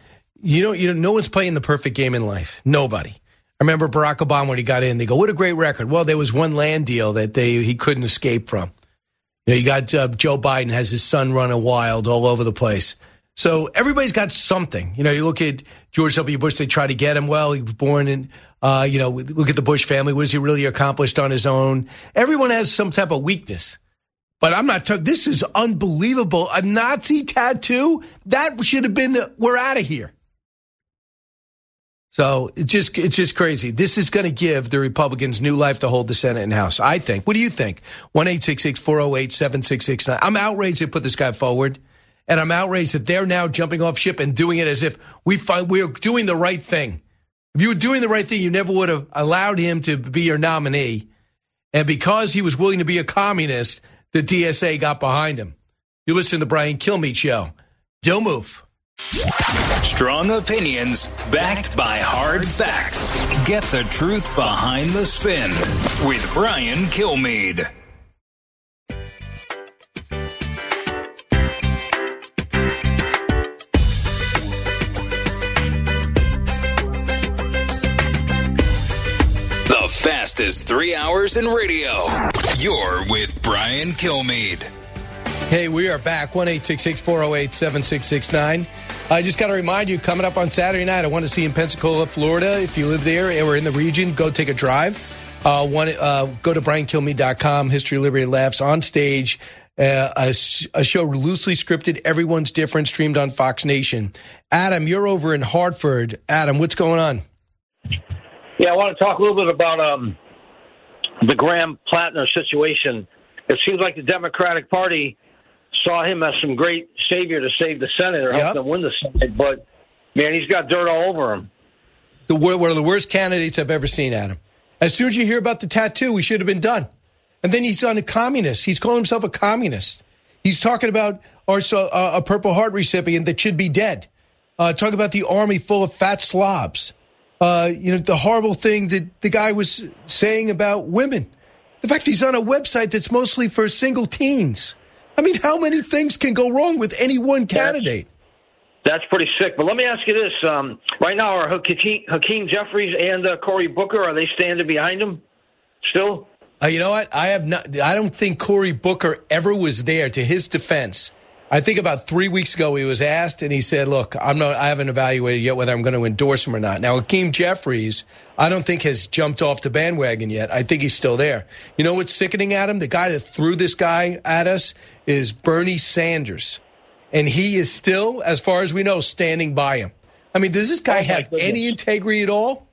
no one's playing the perfect game in life. Nobody. I remember Barack Obama when he got in, they go, what a great record. Well, there was one land deal that he couldn't escape from. You got Joe Biden has his son running wild all over the place. So everybody's got something. You look at George W. Bush, they try to get him. Well, he was born in, look at the Bush family. Was he really accomplished on his own? Everyone has some type of weakness. But I'm not talking, this is unbelievable. A Nazi tattoo? That should have been we're out of here. So it's just crazy. This is going to give the Republicans new life to hold the Senate and House, I think. What do you think? 1-866-408-7669. I'm outraged they put this guy forward. And I'm outraged that they're now jumping off ship and doing it as if we're doing the right thing. If you were doing the right thing, you never would have allowed him to be your nominee. And because he was willing to be a communist, the DSA got behind him. You listen to the Brian Kilmeade Show. Don't move. Strong opinions backed by hard facts. Get the truth behind the spin with Brian Kilmeade. The fastest 3 hours in radio. You're with Brian Kilmeade. Hey, we are back. 1-866-408-7669. I just got to remind you, coming up on Saturday night, I want to see you in Pensacola, Florida. If you live there or in the region, go take a drive. Go to briankilmeade.com. History, Liberty, Laughs on stage. A show loosely scripted. Everyone's different. Streamed on Fox Nation. Adam, you're over in Hartford. Adam, what's going on? Yeah, I want to talk a little bit about the Graham Plattner situation. It seems like the Democratic Party saw him as some great savior to save the Senate or help them win the Senate, but, man, he's got dirt all over him. One of the worst candidates I've ever seen, Adam. As soon as you hear about the tattoo, we should have been done. And then he's on a communist. He's calling himself a communist. He's talking about a Purple Heart recipient that should be dead. Talk about the army full of fat slobs. The horrible thing that the guy was saying about women. The fact he's on a website that's mostly for single teens. I mean, how many things can go wrong with any one candidate? That's pretty sick. But let me ask you this. Right now, are Hakeem Jeffries and Cory Booker, are they standing behind him still? You know what? I don't think Cory Booker ever was there. To his defense, I think about 3 weeks ago he was asked, and he said, look, I haven't evaluated yet whether I'm going to endorse him or not. Now, Hakeem Jeffries, I don't think has jumped off the bandwagon yet. I think he's still there. You know what's sickening, Adam? The guy that threw this guy at us is Bernie Sanders. And he is still, as far as we know, standing by him. I mean, does this guy have any integrity at all?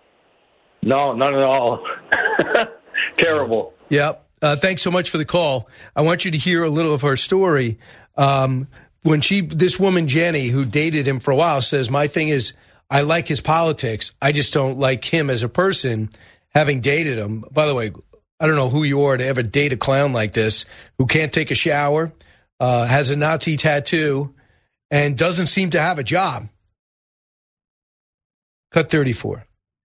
No, none at all. Terrible. Yep. Thanks so much for the call. I want you to hear a little of her story. This woman, Jenny, who dated him for a while, says, my thing is, I like his politics. I just don't like him as a person, having dated him. By the way, I don't know who you are to ever date a clown like this, who can't take a shower, has a Nazi tattoo, and doesn't seem to have a job. Cut 34.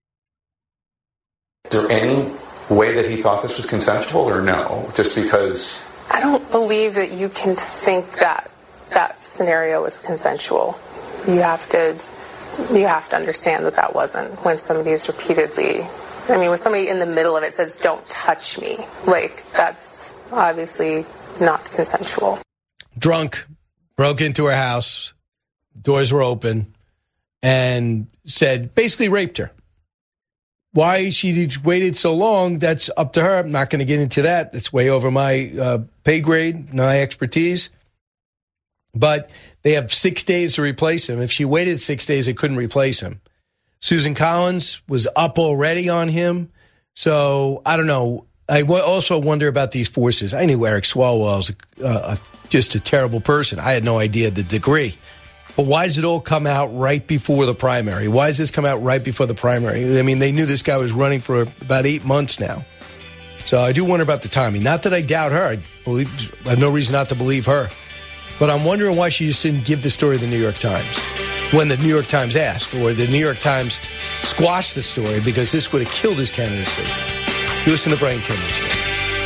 Is there any way that he thought this was consensual or no? Just because... I don't believe that you can think that that scenario was consensual. You have to understand that wasn't. When somebody is repeatedly, when somebody in the middle of it says, don't touch me, that's obviously not consensual. Drunk, broke into her house, doors were open, and basically raped her. Why she waited so long, that's up to her. I'm not going to get into that. That's way over my pay grade, my expertise. But they have 6 days to replace him. If she waited 6 days, they couldn't replace him. Susan Collins was up already on him. So, I don't know. I also wonder about these forces. I knew Eric Swalwell was just a terrible person. I had no idea the degree. But why does it all come out right before the primary? Why does this come out right before the primary? They knew this guy was running for about 8 months now. So I do wonder about the timing. Not that I doubt her. I have no reason not to believe her. But I'm wondering why she just didn't give the story to the New York Times when the New York Times asked, or the New York Times squashed the story, because this would have killed his candidacy. You listen to Brian Kilmeade Show.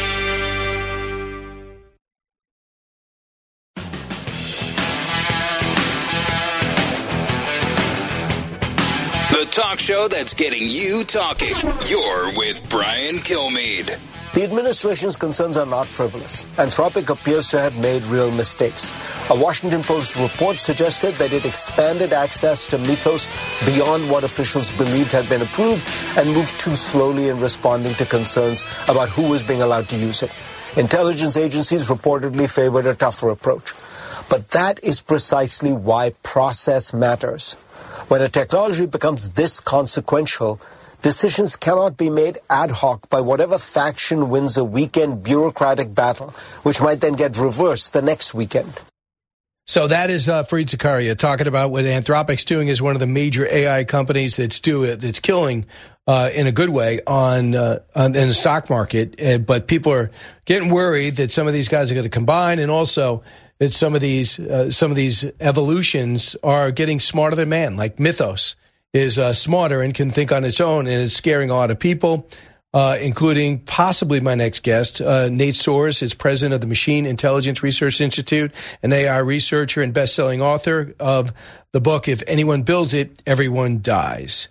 Talk show that's getting you talking. You're with Brian Kilmeade. The administration's concerns are not frivolous. Anthropic appears to have made real mistakes. A Washington Post report suggested that it expanded access to Mythos beyond what officials believed had been approved and moved too slowly in responding to concerns about who was being allowed to use it. Intelligence agencies reportedly favored a tougher approach. But that is precisely why process matters. When a technology becomes this consequential, decisions cannot be made ad hoc by whatever faction wins a weekend bureaucratic battle, which might then get reversed the next weekend. So that is Fareed Zakaria talking about what Anthropic's doing as one of the major AI companies that's killing in a good way in the stock market. But people are getting worried that some of these guys are going to combine, and also that some of these evolutions are getting smarter than man. Like Mythos is smarter and can think on its own, and it's scaring a lot of people. Including possibly my next guest, Nate Soares is president of the Machine Intelligence Research Institute, an AI researcher and best-selling author of the book, If Anyone Builds It, Everyone Dies.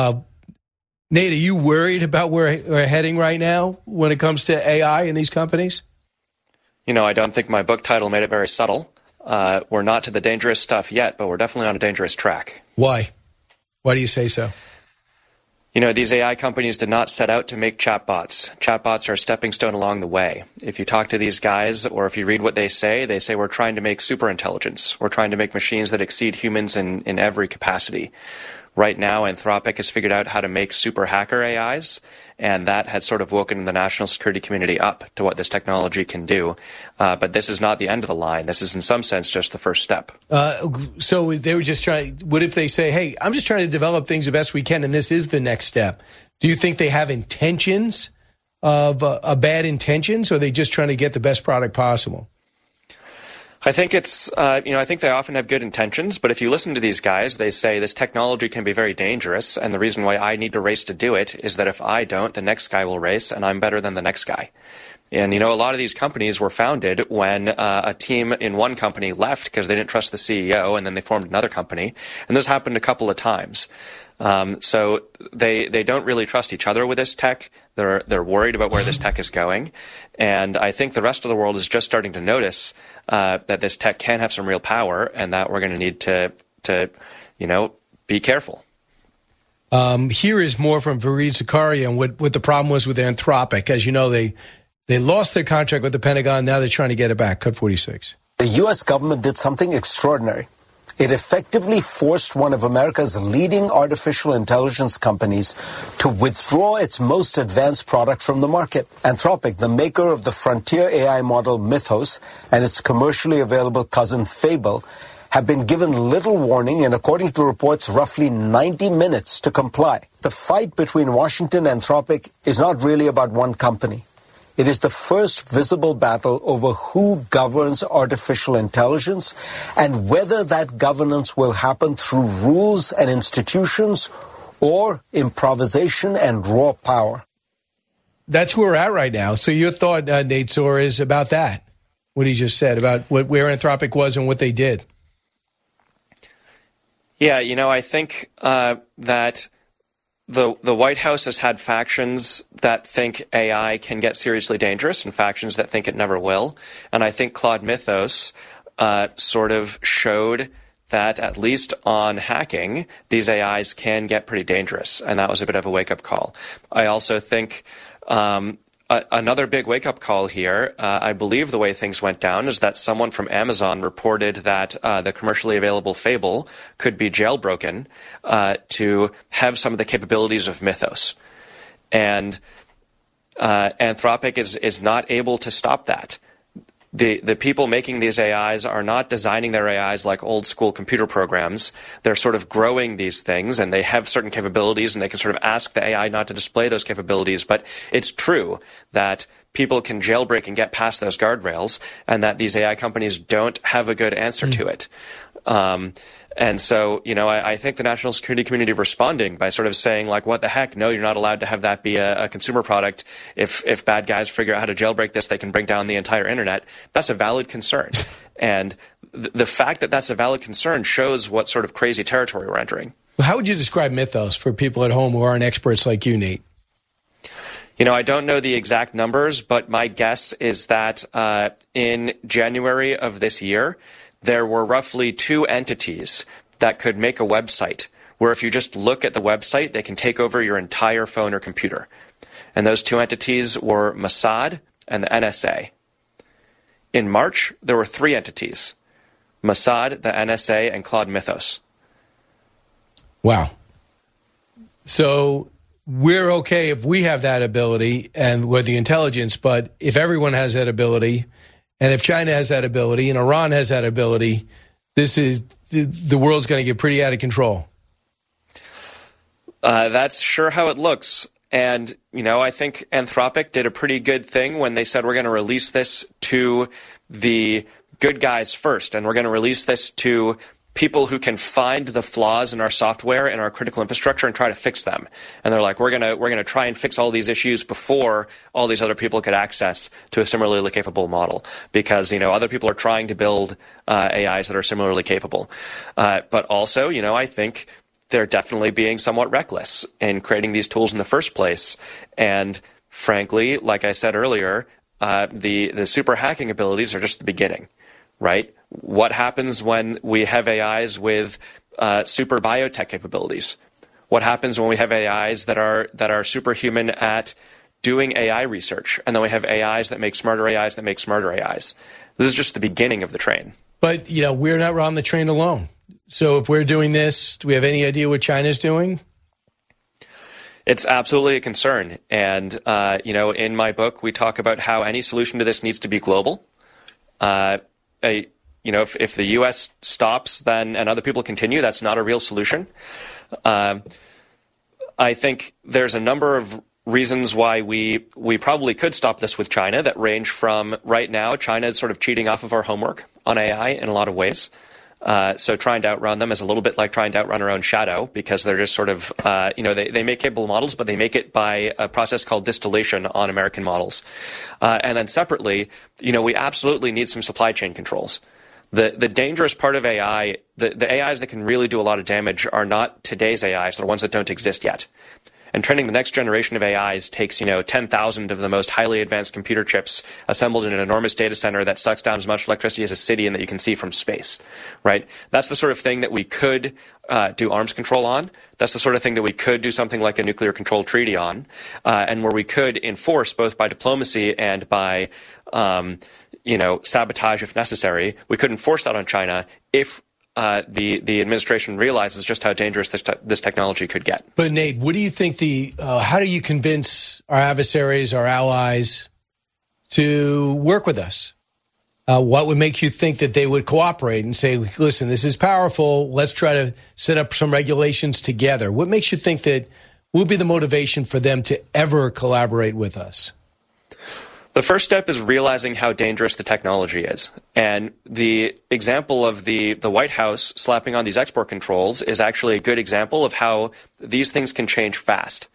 Nate, are you worried about where we're heading right now when it comes to AI in these companies? I don't think my book title made it very subtle. We're not to the dangerous stuff yet, but we're definitely on a dangerous track. Why? Why do you say so? These AI companies did not set out to make chatbots. Chatbots are a stepping stone along the way. If you talk to these guys, or if you read what they say we're trying to make superintelligence. We're trying to make machines that exceed humans in every capacity. Right now, Anthropic has figured out how to make super hacker AIs, and that had sort of woken the national security community up to what this technology can do. But this is not the end of the line. This is, in some sense, just the first step. So they were just trying. What if they say, hey, I'm just trying to develop things the best we can, and this is the next step? Do you think they have intentions of bad intentions, or are they just trying to get the best product possible? I think it's, I think they often have good intentions, but if you listen to these guys, they say this technology can be very dangerous, and the reason why I need to race to do it is that if I don't, the next guy will race, and I'm better than the next guy. And, a lot of these companies were founded when a team in one company left because they didn't trust the CEO, and then they formed another company, and this happened a couple of times. So they don't really trust each other with this tech. They're worried about where this tech is going. And I think the rest of the world is just starting to notice that this tech can have some real power, and that we're going to need to be careful. Here is more from Fareed Zakaria and what the problem was with Anthropic. As you know, they lost their contract with the Pentagon. Now they're trying to get it back. Cut 46. The U.S. government did something extraordinary. It effectively forced one of America's leading artificial intelligence companies to withdraw its most advanced product from the market. Anthropic, the maker of the frontier AI model Mythos and its commercially available cousin Fable, have been given little warning and, according to reports, roughly 90 minutes to comply. The fight between Washington and Anthropic is not really about one company. It is the first visible battle over who governs artificial intelligence and whether that governance will happen through rules and institutions or improvisation and raw power. That's where we're at right now. So your thought, Nate Soares, about that, what he just said about where Anthropic was and what they did. Yeah, I think that the White House has had factions that think AI can get seriously dangerous and factions that think it never will. And I think Claude Mythos sort of showed that, at least on hacking, these AIs can get pretty dangerous. And that was a bit of a wake-up call. I also think another big wake-up call here, I believe the way things went down is that someone from Amazon reported that the commercially available Fable could be jailbroken to have some of the capabilities of Mythos. And Anthropic is not able to stop that. The people making these AIs are not designing their AIs like old school computer programs. They're sort of growing these things, and they have certain capabilities, and they can sort of ask the AI not to display those capabilities. But it's true that people can jailbreak and get past those guardrails, and that these AI companies don't have a good answer to it. And so, I think the national security community responding by sort of saying, like, what the heck? No, you're not allowed to have that be a consumer product. If bad guys figure out how to jailbreak this, they can bring down the entire internet. That's a valid concern. And the fact that that's a valid concern shows what sort of crazy territory we're entering. How would you describe Mythos for people at home who aren't experts like you, Nate? I don't know the exact numbers, but my guess is that in January of this year, there were roughly 2 entities that could make a website where if you just look at the website, they can take over your entire phone or computer. And those 2 entities were Mossad and the NSA. In March, there were 3 entities: Mossad, the NSA, and Claude Mythos. Wow. So we're okay if we have that ability and we're the intelligence, but if everyone has that ability, and if China has that ability and Iran has that ability, the world's going to get pretty out of control. That's sure how it looks. And, I think Anthropic did a pretty good thing when they said we're going to release this to the good guys first, and we're going to release this to people who can find the flaws in our software and our critical infrastructure and try to fix them. And they're like, we're going to try and fix all these issues before all these other people get access to a similarly capable model, because other people are trying to build AIs that are similarly capable. But also, I think they're definitely being somewhat reckless in creating these tools in the first place. And frankly, like I said earlier, the super hacking abilities are just the beginning, right? What happens when we have AIs with super biotech capabilities? What happens when we have AIs that are superhuman at doing AI research, and then we have AIs that make smarter AIs that make smarter AIs? This is just the beginning of the train. But we're not on the train alone. So if we're doing this, do we have any idea what China's doing? It's absolutely a concern. And, in my book, we talk about how any solution to this needs to be global. If the U.S. stops and other people continue, that's not a real solution. I think there's a number of reasons why we probably could stop this with China that range from right now, China is sort of cheating off of our homework on AI in a lot of ways. So trying to outrun them is a little bit like trying to outrun our own shadow, because they're just sort of, they make capable models, but they make it by a process called distillation on American models. And then separately, we absolutely need some supply chain controls. The dangerous part of AI, the AIs that can really do a lot of damage are not today's AIs, they're ones that don't exist yet. And training the next generation of AIs takes, 10,000 of the most highly advanced computer chips assembled in an enormous data center that sucks down as much electricity as a city and that you can see from space, right? That's the sort of thing that we could do arms control on. That's the sort of thing that we could do something like a nuclear control treaty on, and where we could enforce both by diplomacy and by, sabotage if necessary. We could enforce that on China if the administration realizes just how dangerous this technology could get. But Nate, what do you think how do you convince our adversaries, our allies, to work with us? What would make you think that they would cooperate and say, listen, this is powerful, let's try to set up some regulations together? What makes you think that will be the motivation for them to ever collaborate with us? The first step is realizing how dangerous the technology is. And the example of the White House slapping on these export controls is actually a good example of how these things can change fast.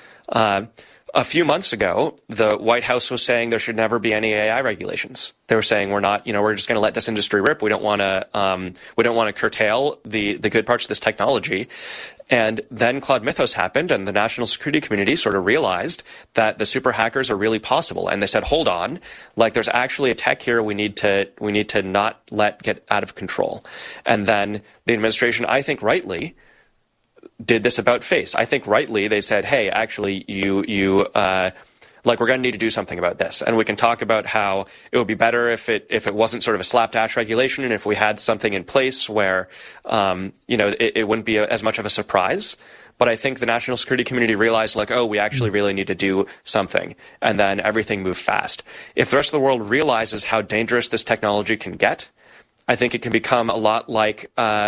A few months ago, the White House was saying there should never be any AI regulations. They were saying we're just going to let this industry rip. We don't want to curtail the good parts of this technology. And then Claude Mythos happened, and the national security community sort of realized that the super hackers are really possible. And they said, hold on, there's actually a tech here we need to not let get out of control. And then the administration, I think rightly, did this about face. I think rightly they said, hey, actually, we're going to need to do something about this. And we can talk about how it would be better if it wasn't sort of a slapdash regulation, and if we had something in place where, it wouldn't be as much of a surprise. But I think the national security community realized, we actually really need to do something. And then everything moved fast. If the rest of the world realizes how dangerous this technology can get, I think it can become a lot like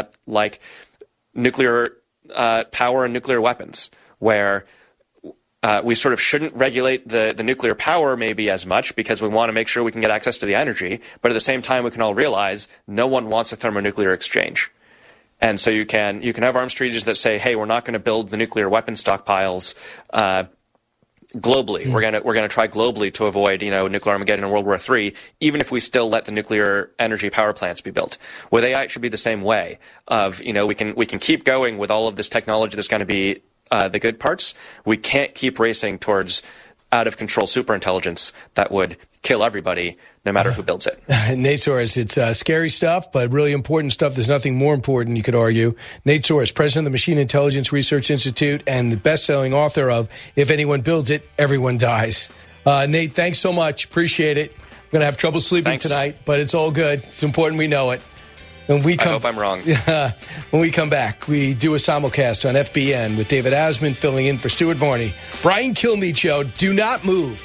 nuclear power and nuclear weapons, where we sort of shouldn't regulate the nuclear power maybe as much because we want to make sure we can get access to the energy. But at the same time, we can all realize no one wants a thermonuclear exchange. And so you can have arms treaties that say, hey, we're not going to build the nuclear weapon stockpiles globally. We're gonna try globally to avoid nuclear Armageddon in World War III, even if we still let the nuclear energy power plants be built. With AI, it should be the same way. We can keep going with all of this technology that's going to be the good parts. We can't keep racing towards out of control superintelligence that would kill everybody, no matter who builds it. Nate Soares, it's scary stuff, but really important stuff. There's nothing more important, you could argue. Nate Soares, president of the Machine Intelligence Research Institute and the best-selling author of If Anyone Builds It, Everyone Dies. Nate, thanks so much. Appreciate it. I'm going to have trouble sleeping tonight, but it's all good. It's important we know it. I hope I'm wrong. When we come back, we do a simulcast on FBN with David Asman filling in for Stuart Varney. Brian Kilmeade Show. Do not move.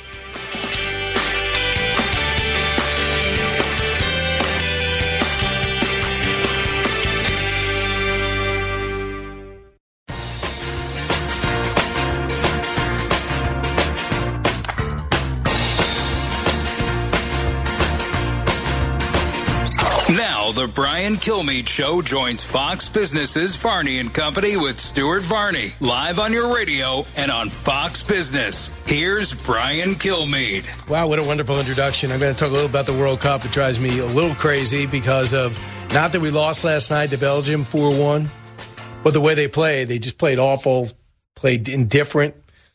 Now, the Brian Kilmeade Show joins Fox Business's Varney and Company with Stuart Varney, live on your radio and on Fox Business. Here's Brian Kilmeade. Wow, what a wonderful introduction. I'm going to talk a little about the World Cup. It drives me a little crazy because of, not that we lost last night to Belgium 4-1, but the way they played. They just played awful, played indifferent,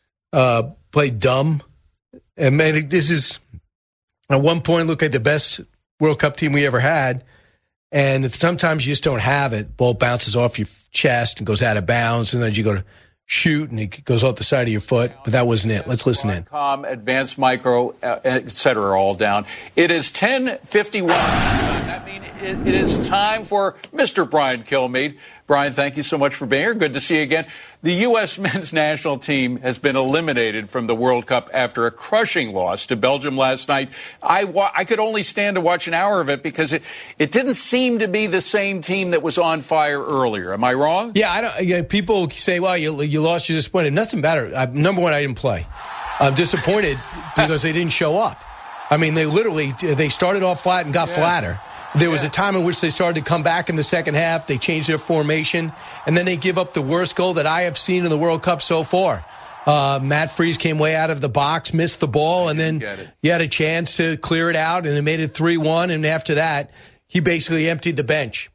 played dumb. And man, this is, at one point, look at the best World Cup team we ever had, and sometimes you just don't have it. Ball bounces off your chest and goes out of bounds, and then you go to shoot, and it goes off the side of your foot. But that wasn't it. Let's listen in. Advanced Micro, et cetera, all down. It is 10:51. That means it is time for Mr. Brian Kilmeade. Brian, thank you so much for being here. Good to see you again. The U.S. men's national team has been eliminated from the World Cup after a crushing loss to Belgium last night. I could only stand to watch an hour of it because it didn't seem to be the same team that was on fire earlier. Am I wrong? Yeah, people say, well, you lost, you're disappointed. Nothing better. Number one, I didn't play. I'm disappointed because they didn't show up. I mean, they started off flat and got flatter. There was a time in which they started to come back in the second half. They changed their formation, and then they give up the worst goal that I have seen in the World Cup so far. Matt Freese came way out of the box, missed the ball, and then he had a chance to clear it out, and they made it 3-1, and after that, he basically emptied the bench.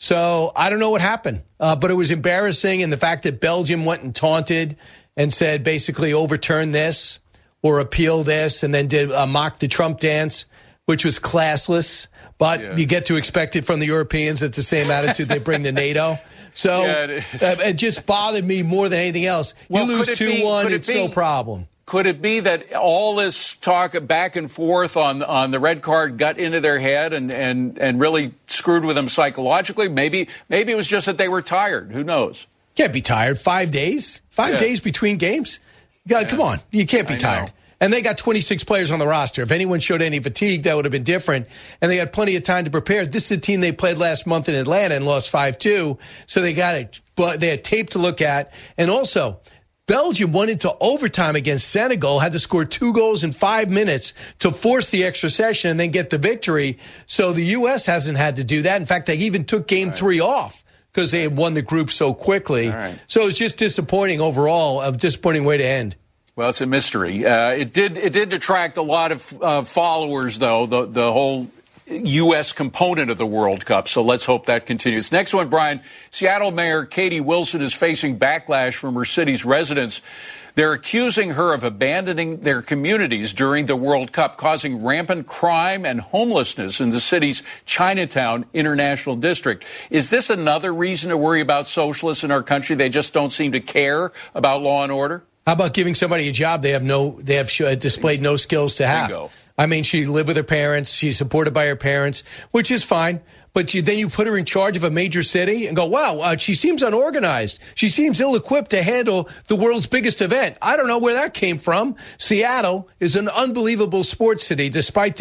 So I don't know what happened, but it was embarrassing, and the fact that Belgium went and taunted and said basically overturn this or appeal this, and then did mock the Trump dance, which was classless. But you get to expect it from the Europeans. It's the same attitude they bring to NATO. So it just bothered me more than anything else. You lose 2-1, it's no problem. Could it be that all this talk back and forth on the red card got into their head and really screwed with them psychologically? Maybe it was just that they were tired. Who knows? Can't be tired. 5 days? 5 days between games? God, come on. You can't be tired. And they got 26 players on the roster. If anyone showed any fatigue, that would have been different. And they had plenty of time to prepare. This is a team they played last month in Atlanta and lost 5-2. So they got it. But they had tape to look at. And also, Belgium went into overtime against Senegal, had to score 2 goals in 5 minutes to force the extra session and then get the victory. So the U.S. hasn't had to do that. In fact, they even took Game 3 off because they had won the group so quickly. So it's just disappointing overall, a disappointing way to end. Well, it's a mystery. It did detract a lot of followers, though, the whole U.S. component of the World Cup. So let's hope that continues. Next one, Brian. Seattle Mayor Katie Wilson is facing backlash from her city's residents. They're accusing her of abandoning their communities during the World Cup, causing rampant crime and homelessness in the city's Chinatown International District. Is this another reason to worry about socialists in our country? They just don't seem to care about law and order? How about giving somebody a job they have displayed no skills to have? Bingo. I mean, she lived with her parents. She's supported by her parents, which is fine. But then you put her in charge of a major city and go, wow, she seems unorganized. She seems ill-equipped to handle the world's biggest event. I don't know where that came from. Seattle is an unbelievable sports city, despite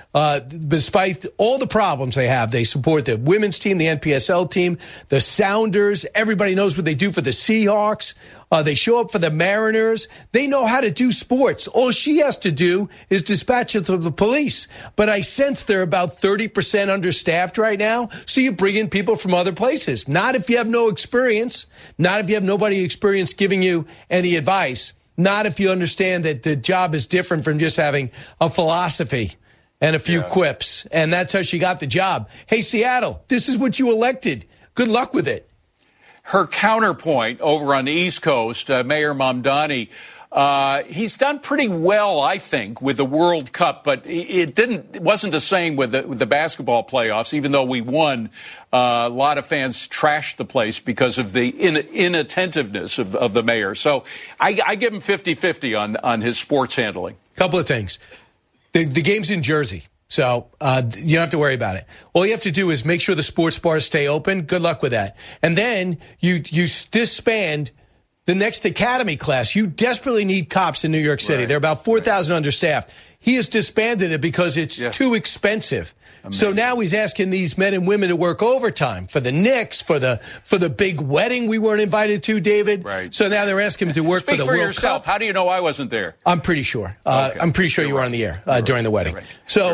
all the problems they have. They support the women's team, the NPSL team, the Sounders. Everybody knows what they do for the Seahawks. They show up for the Mariners. They know how to do sports. All she has to do is dispatch it to the police. But I sense they're about 30% understaffed right now. So you bring in people from other places. Not if you have no experience. Not if you have nobody experienced giving you any advice. Not if you understand that the job is different from just having a philosophy and a few quips. And that's how she got the job. Hey, Seattle, this is what you elected. Good luck with it. Her counterpoint over on the East Coast, Mayor Mamdani, he's done pretty well, I think, with the World Cup, but it wasn't the same with the basketball playoffs. Even though we won, a lot of fans trashed the place because of the inattentiveness of the mayor. So I give him 50-50 on his sports handling. Couple of things. The game's in Jersey. So you don't have to worry about it. All you have to do is make sure the sports bars stay open. Good luck with that. And then you disband the next academy class. You desperately need cops in New York City. They're about 4,000 understaffed. He has disbanded it because it's too expensive. Amazing. So now he's asking these men and women to work overtime for the Knicks, for the big wedding we weren't invited to, David. Right. So now they're asking him to work for the World Cup. Speak for yourself. How do you know I wasn't there? I'm pretty sure. I'm pretty sure you were on the air during the wedding. Right. So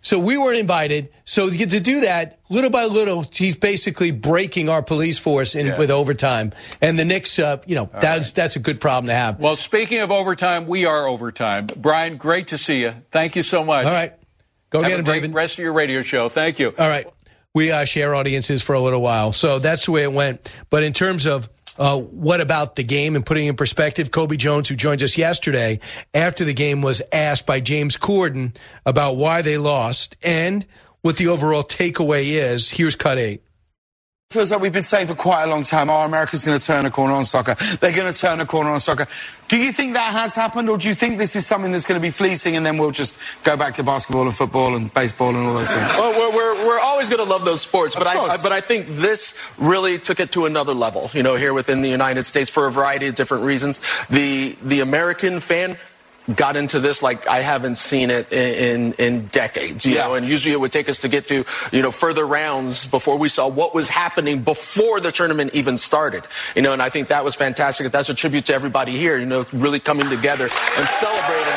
So we weren't invited. So to do that, little by little, he's basically breaking our police force with overtime. And the Knicks, that's a good problem to have. Well, speaking of overtime, we are overtime. Brian, great to see you. Thank you so much. All right. Go get him, David. Have a great rest of your radio show. Thank you. All right. We share audiences for a little while. So that's the way it went. But in terms of what about the game and putting in perspective, Kobe Jones, who joined us yesterday after the game, was asked by James Corden about why they lost and what the overall takeaway is. Here's cut 8. Feels like we've been saying for quite a long time, America's going to turn a corner on soccer. They're going to turn a corner on soccer. Do you think that has happened, or do you think this is something that's going to be fleeting and then we'll just go back to basketball and football and baseball and all those things? Well, we're always going to love those sports, but I think this really took it to another level, here within the United States for a variety of different reasons. The American fan got into this like I haven't seen it in decades, you know, and usually it would take us to get to, further rounds before we saw what was happening before the tournament even started, and I think that was fantastic. That's a tribute to everybody here, really coming together and celebrating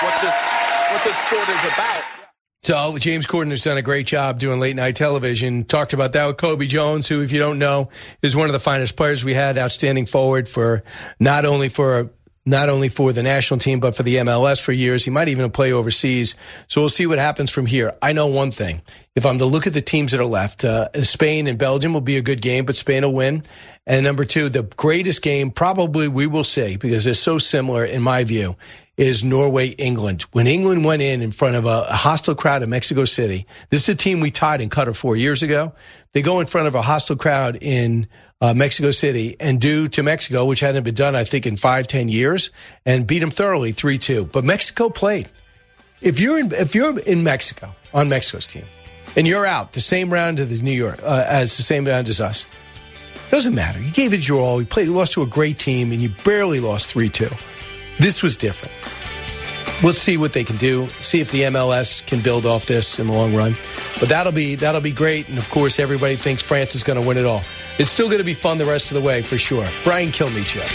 what this sport is about. So James Corden has done a great job doing late night television. Talked about that with Kobe Jones, who, if you don't know, is one of the finest players we had, outstanding forward for not only for the national team, but for the MLS for years. He might even play overseas. So we'll see what happens from here. I know one thing. If I'm to look at the teams that are left, Spain and Belgium will be a good game, but Spain will win. And number 2, the greatest game probably we will see, because they're so similar in my view, is Norway-England. When England went in front of a hostile crowd in Mexico City, this is a team we tied in Qatar 4 years ago. They go in front of a hostile crowd in Mexico City and do to Mexico, which hadn't been done, I think, in 5-10 years, and beat them thoroughly 3-2. But Mexico played. If you're in Mexico on Mexico's team and you're out the same round as New York as the same round as us, doesn't matter. You gave it your all. You lost to a great team, and you barely lost 3-2. This was different. We'll see what they can do. See if the MLS can build off this in the long run. But that'll be great. And of course, everybody thinks France is going to win it all. It's still going to be fun the rest of the way for sure. Brian Kilmeade Show.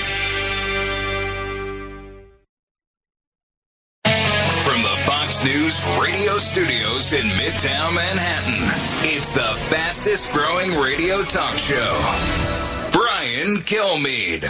From the Fox News radio studios in Midtown Manhattan, it's the fastest growing radio talk show. Brian Kilmeade.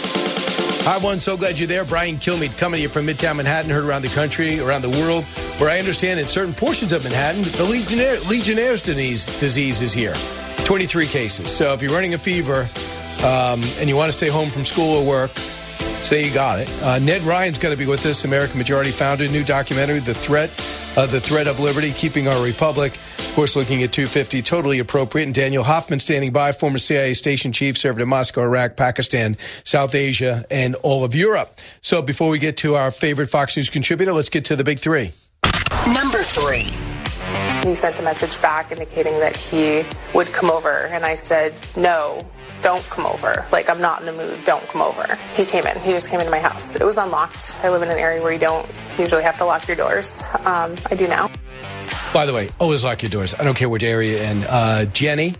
Hi, everyone. So glad you're there. Brian Kilmeade coming to you from Midtown Manhattan, heard around the country, around the world, where I understand in certain portions of Manhattan, the Legionnaire's disease is here. 23 cases. So if you're running a fever and you want to stay home from school or work, say you got it. Ned Ryan's going to be with us, American Majority founder, new documentary, The Threat of Liberty, Keeping Our Republic. Of course, looking at 250, totally appropriate. And Daniel Hoffman standing by, former CIA station chief, served in Moscow, Iraq, Pakistan, South Asia, and all of Europe. So before we get to our favorite Fox News contributor, let's get to the big 3. Number 3. He sent a message back indicating that he would come over, and I said, no, don't come over. I'm not in the mood. Don't come over. He came in. He just came into my house. It was unlocked. I live in an area where you don't usually have to lock your doors. I do now. By the way, always lock your doors. I don't care which area. And Jenny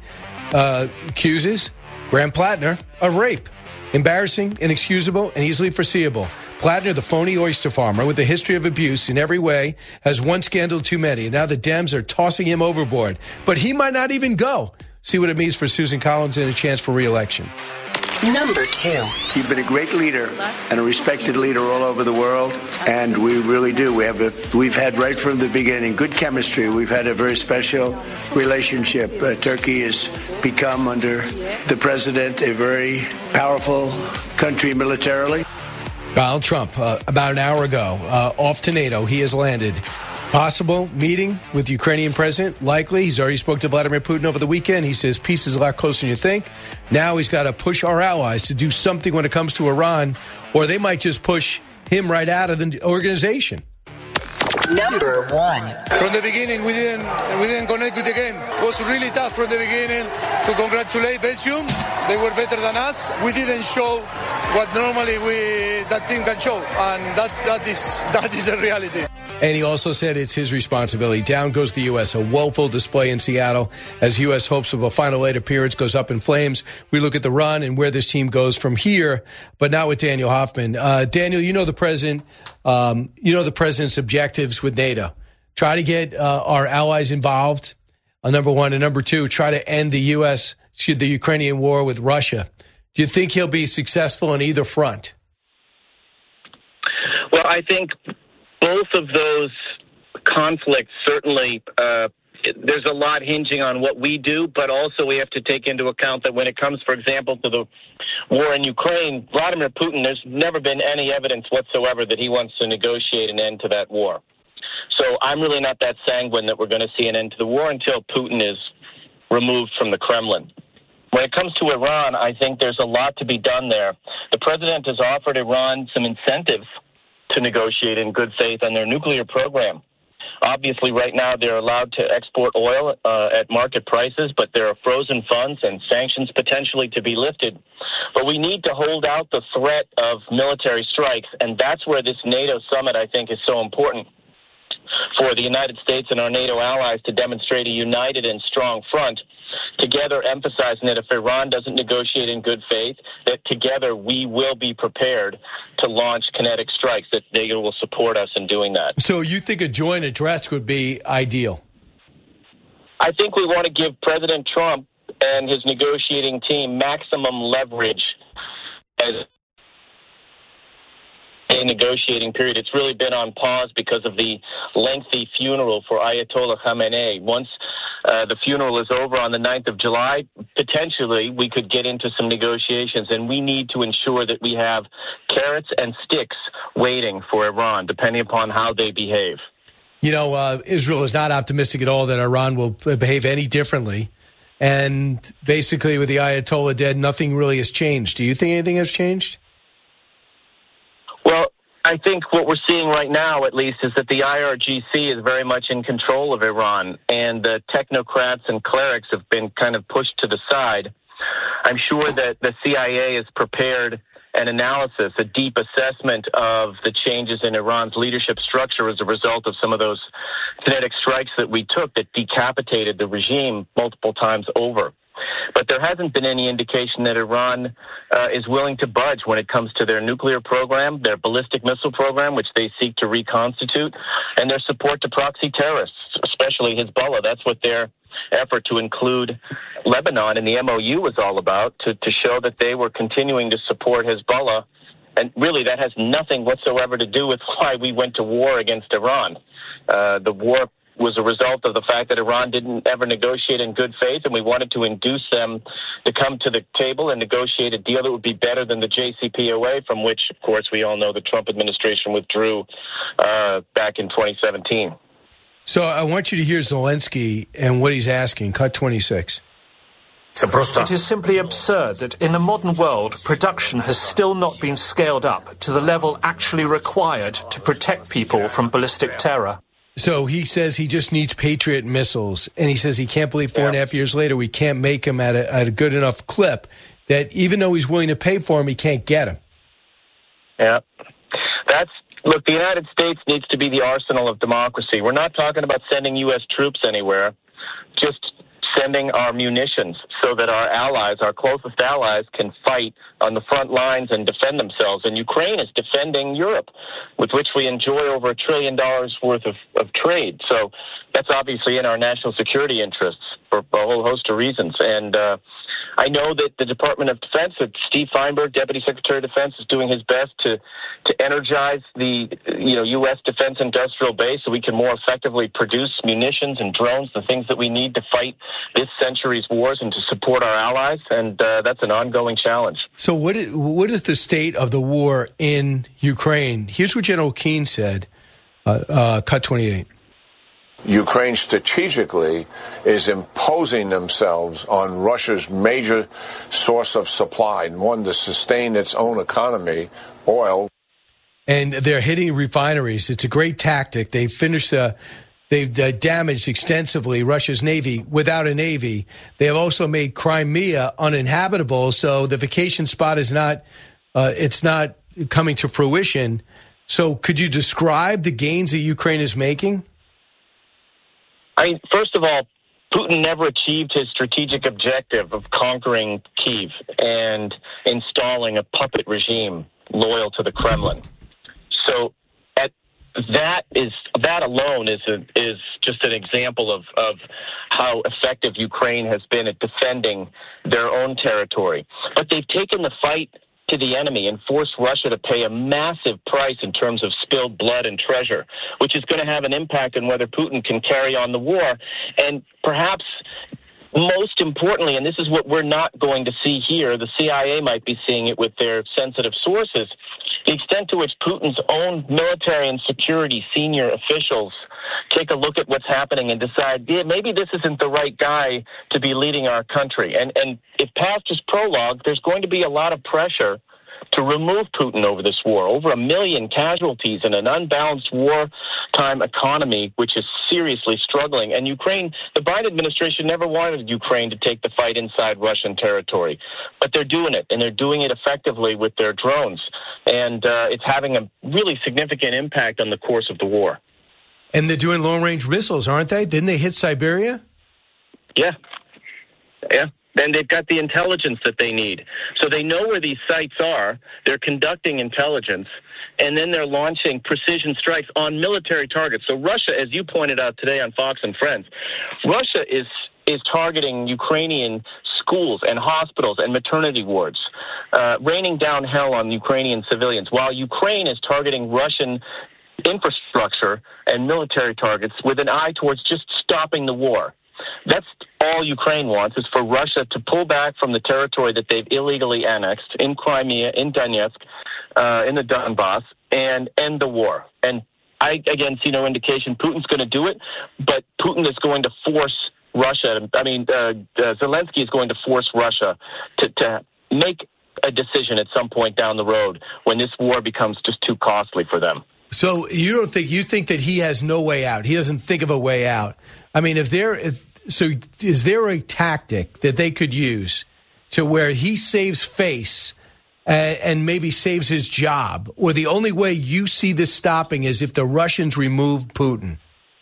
accuses Graham Plattner of rape. Embarrassing, inexcusable, and easily foreseeable. Plattner, the phony oyster farmer with a history of abuse in every way, has one scandal too many. And now the Dems are tossing him overboard. But he might not even go. See what it means for Susan Collins and a chance for re-election. Number 2. You've been a great leader and a respected leader all over the world, and we really do. We've had right from the beginning good chemistry. We've had a very special relationship. Turkey has become, under the president, a very powerful country militarily. Donald Trump, about an hour ago, off to NATO. He has landed. Possible meeting with the Ukrainian president, likely. He's already spoke to Vladimir Putin over the weekend. He says peace is a lot closer than you think. Now he's got to push our allies to do something when it comes to Iran, or they might just push him right out of the organization. Number 1. From the beginning, we didn't connect with the game. It was really tough from the beginning to congratulate Belgium. They were better than us. We didn't show what normally that team can show, and that is the reality. And he also said it's his responsibility. Down goes the U.S. A woeful display in Seattle as U.S. hopes of a Final Eight appearance goes up in flames. We look at the run and where this team goes from here, but now with Daniel Hoffman. Daniel, you know the president. You know the president's objectives with NATO. try to get our allies involved, number one, and number two, try to end the Ukrainian war with Russia. Do you think he'll be successful on either front? Well, I think both of those conflicts certainly, there's a lot hinging on what we do, but also we have to take into account that when it comes, for example, to the war in Ukraine, Vladimir Putin, there's never been any evidence whatsoever that he wants to negotiate an end to that war. So I'm really not that sanguine that we're going to see an end to the war until Putin is removed from the Kremlin. When it comes to Iran, I think there's a lot to be done there. The president has offered Iran some incentives to negotiate in good faith on their nuclear program. Obviously, right now, they're allowed to export oil at market prices, but there are frozen funds and sanctions potentially to be lifted. But we need to hold out the threat of military strikes, and that's where this NATO summit, I think, is so important for the United States and our NATO allies to demonstrate a united and strong front, together emphasizing that if Iran doesn't negotiate in good faith, that together we will be prepared to launch kinetic strikes, that they will support us in doing that. So you think a joint address would be ideal? I think we want to give President Trump and his negotiating team maximum leverage as a negotiating period. It's really been on pause because of the lengthy funeral for Ayatollah Khamenei. Once the funeral is over on the 9th of July, potentially we could get into some negotiations, and we need to ensure that we have carrots and sticks waiting for Iran, depending upon how they behave. You know, Israel is not optimistic at all that Iran will behave any differently. And basically, with the Ayatollah dead, nothing really has changed. Do you think anything has changed? Well, I think what we're seeing right now, at least, is that the IRGC is very much in control of Iran, and the technocrats and clerics have been kind of pushed to the side. I'm sure that the CIA has prepared an analysis, a deep assessment of the changes in Iran's leadership structure as a result of some of those kinetic strikes that we took that decapitated the regime multiple times over. But there hasn't been any indication that Iran is willing to budge when it comes to their nuclear program, their ballistic missile program, which they seek to reconstitute, and their support to proxy terrorists, especially Hezbollah. That's what their effort to include Lebanon in the MOU was all about, to show that they were continuing to support Hezbollah. And really, that has nothing whatsoever to do with why we went to war against Iran. The war was a result of the fact that Iran didn't ever negotiate in good faith, and we wanted to induce them to come to the table and negotiate a deal that would be better than the JCPOA, from which, of course, we all know the Trump administration withdrew back in 2017. So I want you to hear Zelensky and what he's asking. Cut 26. It is simply absurd that in the modern world, production has still not been scaled up to the level actually required to protect people from ballistic terror. So he says he just needs Patriot missiles, and he says he can't believe 4.5 years later we can't make them at a good enough clip, that even though he's willing to pay for them, he can't get them. Yeah. Look, the United States needs to be the arsenal of democracy. We're not talking about sending U.S. troops anywhere, just sending our munitions so that our allies, our closest allies, can fight on the front lines and defend themselves. And Ukraine is defending Europe, with which we enjoy over $1 trillion worth of trade. So that's obviously in our national security interests for a whole host of reasons. And I know that the Department of Defense, that Steve Feinberg, Deputy Secretary of Defense, is doing his best to energize the U.S. defense industrial base so we can more effectively produce munitions and drones, the things that we need to fight this century's wars and to support our allies. And that's an ongoing challenge. So what is the state of the war in Ukraine? Here's what General Keane said, cut 28. Ukraine strategically is imposing themselves on Russia's major source of supply, and one to sustain its own economy, oil. And they're hitting refineries. It's a great tactic. They've damaged extensively Russia's navy without a navy. They have also made Crimea uninhabitable, so the vacation spot is not coming to fruition. So could you describe the gains that Ukraine is making? I mean, first of all, Putin never achieved his strategic objective of conquering Kyiv and installing a puppet regime loyal to the Kremlin. So that alone is just an example of how effective Ukraine has been at defending their own territory. But they've taken the fight to the enemy and forced Russia to pay a massive price in terms of spilled blood and treasure, which is going to have an impact on whether Putin can carry on the war. And perhaps most importantly, and this is what we're not going to see here, the CIA might be seeing it with their sensitive sources, the extent to which Putin's own military and security senior officials take a look at what's happening and decide, yeah, maybe this isn't the right guy to be leading our country. And if past is prologue, there's going to be a lot of pressure to remove Putin over this war. Over 1 million casualties in an unbalanced wartime economy, which is seriously struggling. And Ukraine, the Biden administration never wanted Ukraine to take the fight inside Russian territory. But they're doing it, and they're doing it effectively with their drones. And it's having a really significant impact on the course of the war. And they're doing long-range missiles, aren't they? Didn't they hit Siberia? Yeah. Then they've got the intelligence that they need. So they know where these sites are. They're conducting intelligence, and then they're launching precision strikes on military targets. So Russia, as you pointed out today on Fox and Friends, Russia is targeting Ukrainian schools and hospitals and maternity wards, raining down hell on Ukrainian civilians, while Ukraine is targeting Russian infrastructure and military targets with an eye towards just stopping the war. That's all Ukraine wants, is for Russia to pull back from the territory that they've illegally annexed in Crimea, in Donetsk, in the Donbass, and end the war. And I, again, see no indication Putin's going to do it, but Putin is going to force Russia, Zelensky is going to force Russia to make a decision at some point down the road when this war becomes just too costly for them. So you think that he has no way out? He doesn't think of a way out. I mean, is there a tactic that they could use to where he saves face and maybe saves his job? Or the only way you see this stopping is if the Russians remove Putin?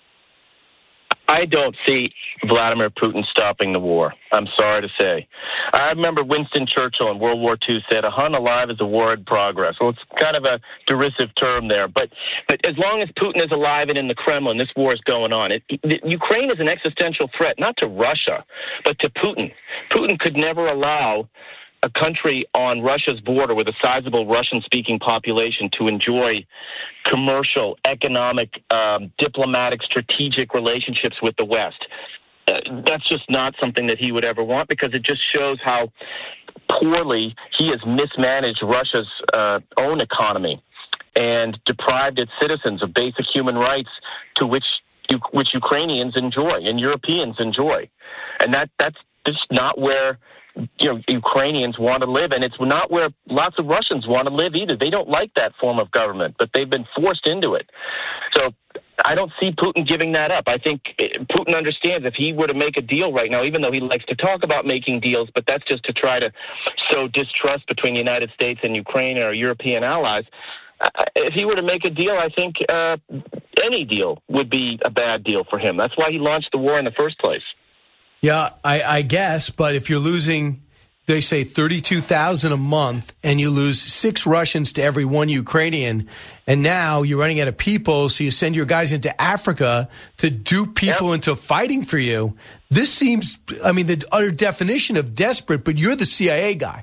I don't see Vladimir Putin stopping the war. I'm sorry to say. I remember Winston Churchill in World War II said, "A Hun alive is a war in progress." Well, it's kind of a derisive term there. But as long as Putin is alive and in the Kremlin, this war is going on. Ukraine is an existential threat, not to Russia, but to Putin. Putin could never allow a country on Russia's border with a sizable Russian-speaking population to enjoy commercial, economic, diplomatic, strategic relationships with the West. That's just not something that he would ever want, because it just shows how poorly he has mismanaged Russia's own economy and deprived its citizens of basic human rights to which Ukrainians enjoy and Europeans enjoy. And that's just not where Ukrainians want to live, and it's not where lots of Russians want to live either. They don't like that form of government, but they've been forced into it. So I don't see Putin giving that up. I think Putin understands if he were to make a deal right now, even though he likes to talk about making deals, but that's just to try to sow distrust between the United States and Ukraine and our European allies. If he were to make a deal, I think any deal would be a bad deal for him. That's why he launched the war in the first place. Yeah, I guess, but if you're losing, they say 32,000 a month, and you lose 6 Russians to every 1 Ukrainian, and now you're running out of people, so you send your guys into Africa to dupe people into fighting for you. This seems, the utter definition of desperate, but you're the CIA guy.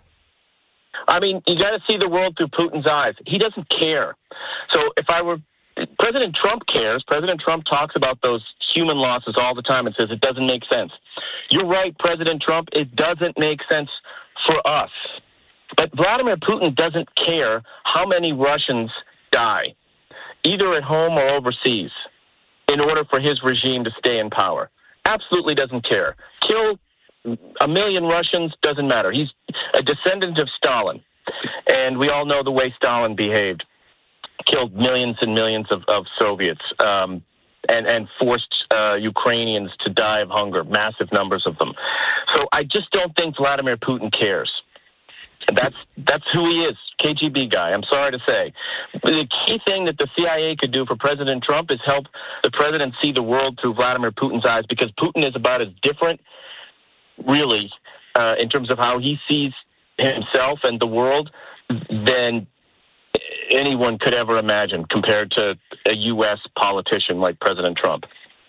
I mean, you got to see the world through Putin's eyes. He doesn't care. So President Trump cares. President Trump talks about those human losses all the time and says it doesn't make sense. You're right, President Trump, it doesn't make sense for us. But Vladimir Putin doesn't care how many Russians die, either at home or overseas, in order for his regime to stay in power. Absolutely doesn't care. Kill 1 million Russians, doesn't matter. He's a descendant of Stalin, and we all know the way Stalin behaved. Killed millions and millions of Soviets and forced Ukrainians to die of hunger, massive numbers of them. So I just don't think Vladimir Putin cares. That's who he is, KGB guy, I'm sorry to say. The key thing that the CIA could do for President Trump is help the president see the world through Vladimir Putin's eyes, because Putin is about as different, really, in terms of how he sees himself and the world than anyone could ever imagine compared to a U.S. politician like President Trump.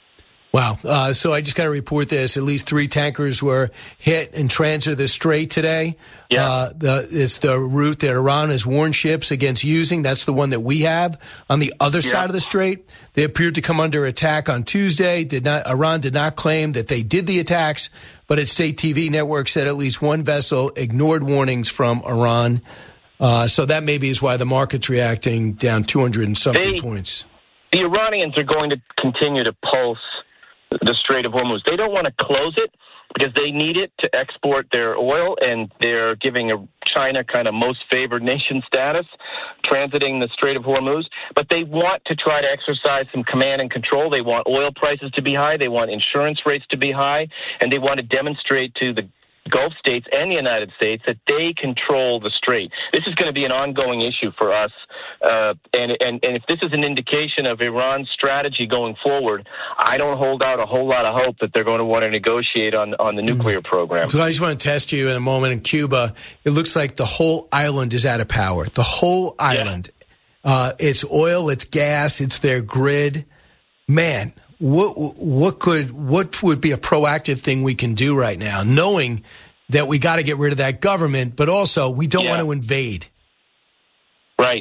Wow. So I just got to report this. At least 3 tankers were hit in transit of the Strait today. Yeah. It's the route that Iran has warned ships against using. That's the one that we have on the other side of the Strait. They appeared to come under attack on Tuesday. Iran did not claim that they did the attacks, but its state TV network said at least one vessel ignored warnings from Iran. So that maybe is why the market's reacting down 200 and something points. The Iranians are going to continue to pulse the Strait of Hormuz. They don't want to close it because they need it to export their oil, and they're giving China kind of most favored nation status, transiting the Strait of Hormuz. But they want to try to exercise some command and control. They want oil prices to be high. They want insurance rates to be high. And they want to demonstrate to the Gulf states and the United States that they control the strait. This is going to be an ongoing issue for us. And if this is an indication of Iran's strategy going forward, I don't hold out a whole lot of hope that they're going to want to negotiate on the nuclear program. So I just want to test you in a moment. In Cuba, it looks like the whole island is out of power. The whole island. Yeah. It's oil, it's gas, it's their grid. Man, what would be a proactive thing we can do right now, knowing that we got to get rid of that government, but also we don't want to invade? Right.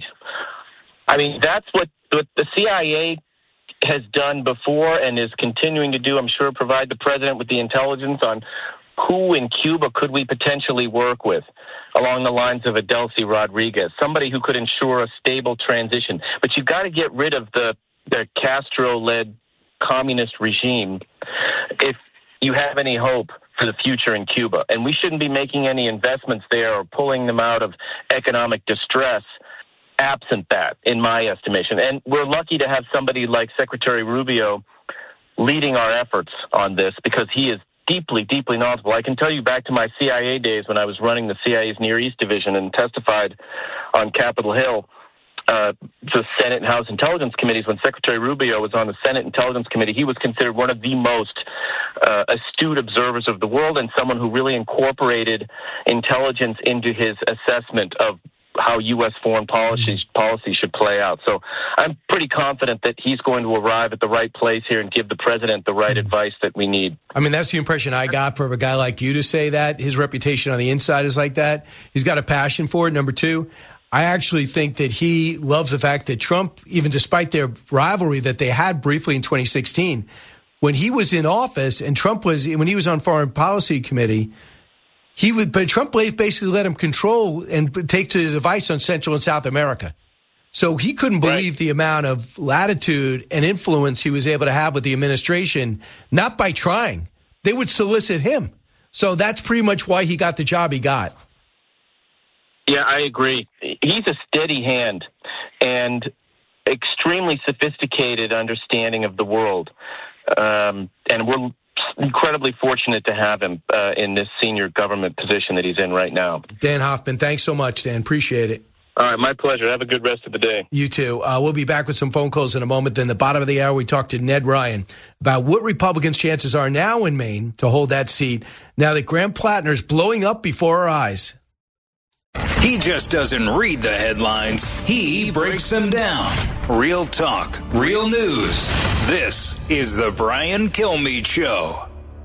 I mean, that's what the CIA has done before and is continuing to do. I'm sure provide the president with the intelligence on who in Cuba could we potentially work with along the lines of a Delcy Rodriguez, somebody who could ensure a stable transition. But you've got to get rid of the Castro-led communist regime if you have any hope for the future in Cuba. And we shouldn't be making any investments there or pulling them out of economic distress absent that, in my estimation. And we're lucky to have somebody like Secretary Rubio leading our efforts on this because he is deeply, deeply knowledgeable. I can tell you back to my CIA days when I was running the CIA's Near East Division and testified on Capitol Hill to Senate and House Intelligence Committees. When Secretary Rubio was on the Senate Intelligence Committee, he was considered one of the most astute observers of the world and someone who really incorporated intelligence into his assessment of how U.S. foreign policy should play out. So I'm pretty confident that he's going to arrive at the right place here and give the president the right advice that we need. I mean, that's the impression I got from a guy like you to say that. His reputation on the inside is like that. He's got a passion for it. Number two, I actually think that he loves the fact that Trump, even despite their rivalry that they had briefly in 2016, when he was in office and when he was on Foreign Policy Committee, but Trump basically let him control and take to his advice on Central and South America. So he couldn't believe the amount of latitude and influence he was able to have with the administration, not by trying. They would solicit him. So that's pretty much why he got the job he got. Yeah, I agree. He's a steady hand and extremely sophisticated understanding of the world. And we're incredibly fortunate to have him in this senior government position that he's in right now. Dan Hoffman, thanks so much, Dan. Appreciate it. All right, my pleasure. Have a good rest of the day. You too. We'll be back with some phone calls in a moment. Then the bottom of the hour, we talk to Ned Ryan about what Republicans' chances are now in Maine to hold that seat now that Graham Plattner is blowing up before our eyes. He just doesn't read the headlines. He breaks them down. Real talk, real news. This is the Brian Kilmeade Show.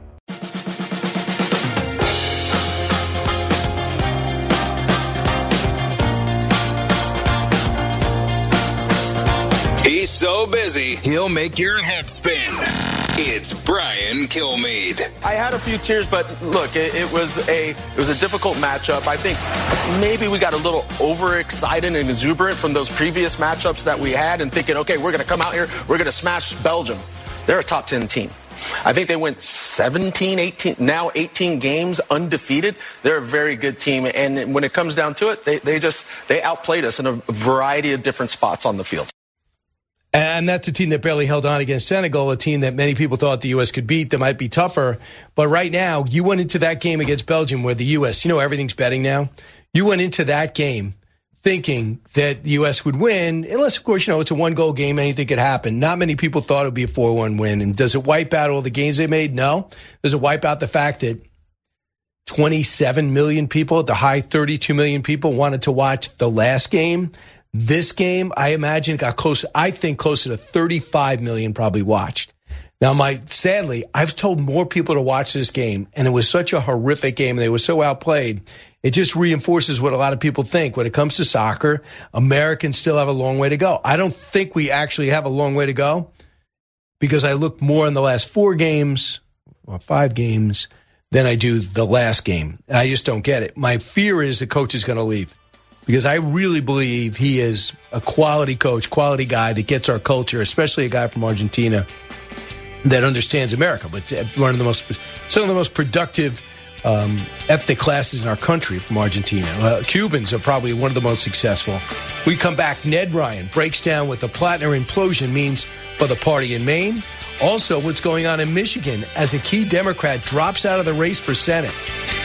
He's so busy, he'll make your head spin. It's Brian Kilmeade. I had a few tears, but look, it was a difficult matchup. I think maybe we got a little overexcited and exuberant from those previous matchups that we had and thinking, okay, we're going to come out here, we're going to smash Belgium. They're a top 10 team. I think they went 17, 18, now 18 games undefeated. They're a very good team. And when it comes down to it, they outplayed us in a variety of different spots on the field. And that's a team that barely held on against Senegal, a team that many people thought the U.S. could beat, that might be tougher. But right now, you went into that game against Belgium where the U.S., everything's betting now. You went into that game thinking that the U.S. would win, unless, of course, it's a one-goal game, anything could happen. Not many people thought it would be a 4-1 win. And does it wipe out all the gains they made? No. Does it wipe out the fact that 27 million people, the high 32 million people wanted to watch the last game? This game, I imagine, got close. I think closer to 35 million probably watched. Now, sadly, I've told more people to watch this game, and it was such a horrific game. They were so outplayed. It just reinforces what a lot of people think. When it comes to soccer, Americans still have a long way to go. I don't think we actually have a long way to go because I look more in the last 4 games or 5 games than I do the last game. I just don't get it. My fear is the coach is going to leave because I really believe he is a quality coach, quality guy that gets our culture, especially a guy from Argentina that understands America. But some of the most productive ethnic classes in our country from Argentina. Cubans are probably one of the most successful. We come back. Ned Ryan breaks down what the Plattner implosion means for the party in Maine. Also, what's going on in Michigan as a key Democrat drops out of the race for Senate.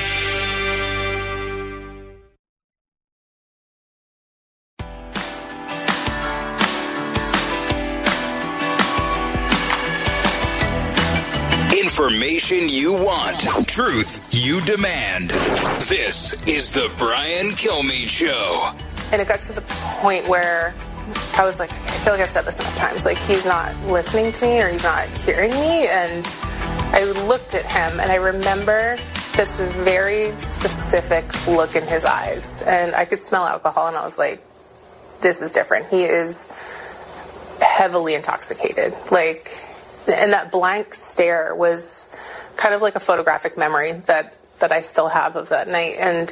Information you want, truth you demand. This is the Brian Kilmeade Show. And it got to the point where I was like, I feel like I've said this enough times. Like, he's not listening to me or he's not hearing me. And I looked at him and I remember this very specific look in his eyes. And I could smell alcohol and I was like, this is different. He is heavily intoxicated. And that blank stare was kind of like a photographic memory that I still have of that night. And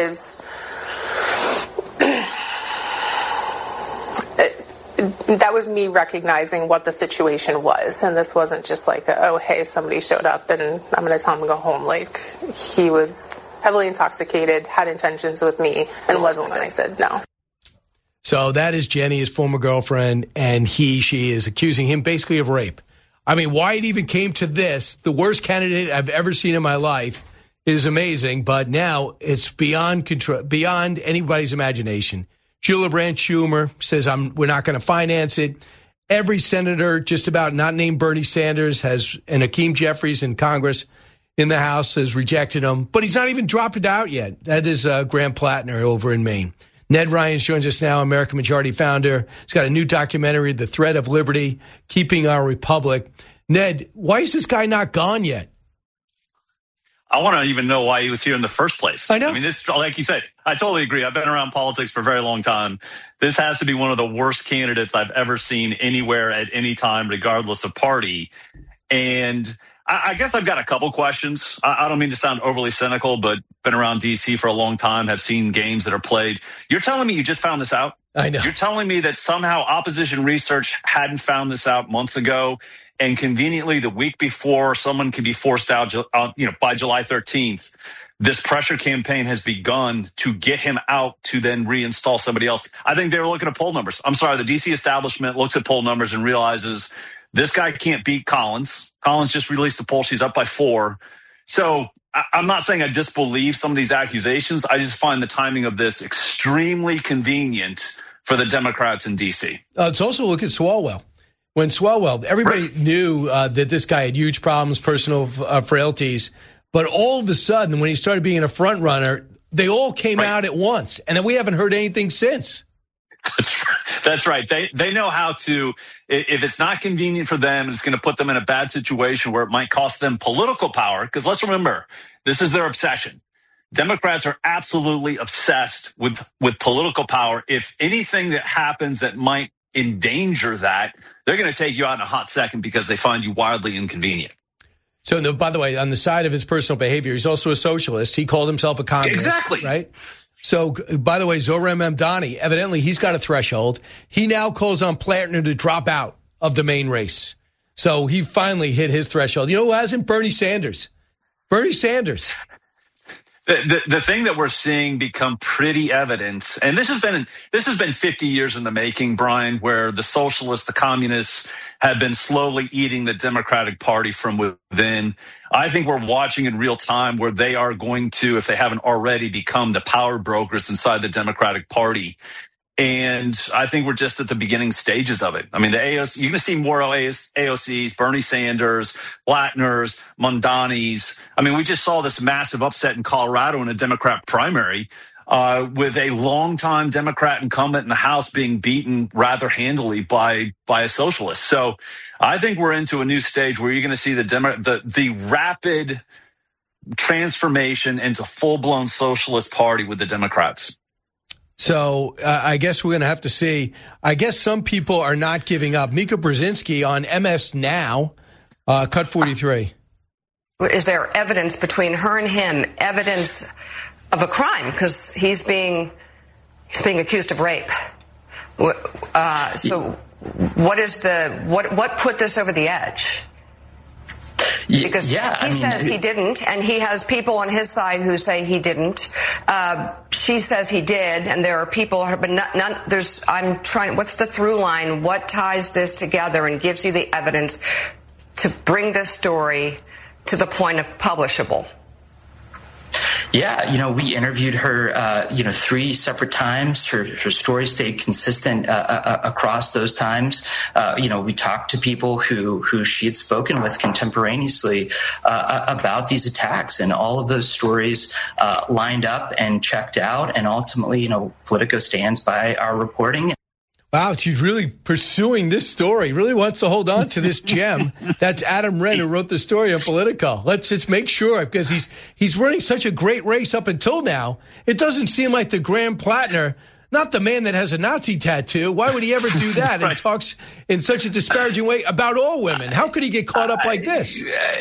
that was me recognizing what the situation was. And this wasn't just like, oh, hey, somebody showed up and I'm going to tell him to go home. Like, he was heavily intoxicated, had intentions with me, and wasn't listening. I said no. So that is Jenny, his former girlfriend, and she is accusing him basically of rape. I mean, why it even came to this, the worst candidate I've ever seen in my life, is amazing. But now it's beyond control, beyond anybody's imagination. Gillibrand Schumer says we're not going to finance it. Every senator, just about not named Bernie Sanders, and Hakeem Jeffries in Congress, in the House, has rejected him. But he's not even dropped it out yet. That is Graham Plattner over in Maine. Ned Ryan joins us now, American Majority founder. He's got a new documentary, The Thread of Liberty, Keeping Our Republic. Ned, why is this guy not gone yet? I want to even know why he was here in the first place. I know. I mean, this, like you said, I totally agree. I've been around politics for a very long time. This has to be one of the worst candidates I've ever seen anywhere at any time, regardless of party. And I guess I've got a couple questions. I don't mean to sound overly cynical, but been around D.C. for a long time, have seen games that are played. You're telling me you just found this out? I know. You're telling me that somehow opposition research hadn't found this out months ago, and conveniently the week before someone can be forced out, by July 13th, this pressure campaign has begun to get him out to then reinstall somebody else. I think they were looking at poll numbers. I'm sorry, the D.C. establishment looks at poll numbers and realizes this guy can't beat Collins. Collins just released a poll. She's up by 4. So I'm not saying I disbelieve some of these accusations. I just find the timing of this extremely convenient for the Democrats in D.C. It's also look at Swalwell. When Swalwell, everybody knew that this guy had huge problems, personal frailties. But all of a sudden, when he started being a front runner, they all came out at once. And then we haven't heard anything since. That's right. They know how to, if it's not convenient for them, it's going to put them in a bad situation where it might cost them political power. Because let's remember, this is their obsession. Democrats are absolutely obsessed with political power. If anything that happens that might endanger that, they're going to take you out in a hot second because they find you wildly inconvenient. So, by the way, on the side of his personal behavior, he's also a socialist. He called himself a communist. Exactly. Right? So, by the way, Zohran Mamdani, evidently he's got a threshold. He now calls on Plattner to drop out of the main race. So he finally hit his threshold. You know who hasn't? Bernie Sanders. Bernie Sanders. The thing that we're seeing become pretty evident, and this has been 50 years in the making, Brian, where the socialists, the communists have been slowly eating the Democratic Party from within. I think we're watching in real time where they are going to, if they haven't already, become the power brokers inside the Democratic Party. And I think we're just at the beginning stages of it. I mean, the AOC, you're going to see more AOCs, Bernie Sanders, Plattners, Mamdanis. I mean, we just saw this massive upset in Colorado in a Democrat primary. with a longtime Democrat incumbent in the House being beaten rather handily by a socialist. So I think we're into a new stage where you're going to see the rapid transformation into full-blown socialist party with the Democrats. So I guess we're going to have to see. I guess some people are not giving up. Mika Brzezinski on MS Now, cut 43. Is there evidence between her and him, evidence of a crime? Because he's being accused of rape. So what put this over the edge? Because he says he didn't, and he has people on his side who say he didn't. She says he did, and there are people, but none. What's the through line? What ties this together and gives you the evidence to bring this story to the point of publishable? Yeah, we interviewed her, 3 separate times. Her story stayed consistent across those times. We talked to people who she had spoken with contemporaneously about these attacks, and all of those stories lined up and checked out. And ultimately, Politico stands by our reporting. Wow, she's really pursuing this story, really wants to hold on to this gem. That's Adam Wren, who wrote the story on Politico. Let's just make sure, because he's running such a great race up until now. It doesn't seem like the Graham Plattner, not the man that has a Nazi tattoo. Why would he ever do that and talks in such a disparaging way about all women? How could he get caught up like this?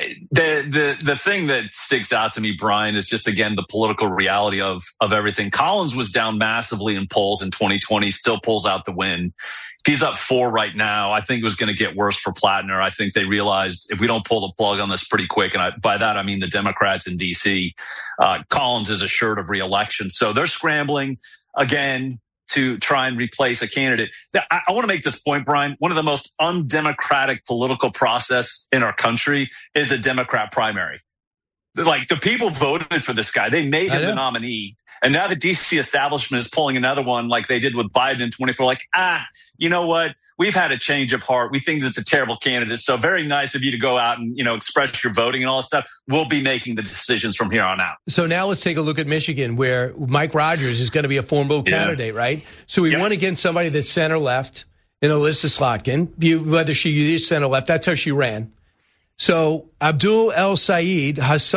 The thing that sticks out to me, Brian, is just, again, the political reality of everything. Collins was down massively in polls in 2020, still pulls out the win. He's up 4 right now. I think it was going to get worse for Plattner. I think they realized if we don't pull the plug on this pretty quick, and by that I mean the Democrats in D.C., Collins is assured of re-election. So they're scrambling again to try and replace a candidate. I want to make this point, Brian. One of the most undemocratic political process in our country is a Democrat primary. Like, the people voted for this guy. They made him the nominee. And now the DC establishment is pulling another one like they did with Biden in 24. Like, you know what? We've had a change of heart. We think it's a terrible candidate. So very nice of you to go out and, express your voting and all that stuff. We'll be making the decisions from here on out. So now let's take a look at Michigan, where Mike Rogers is going to be a formidable candidate, right? So we won against somebody that's center-left in Alyssa Slotkin. Whether she is center-left, that's how she ran. So Abdul El Sayed is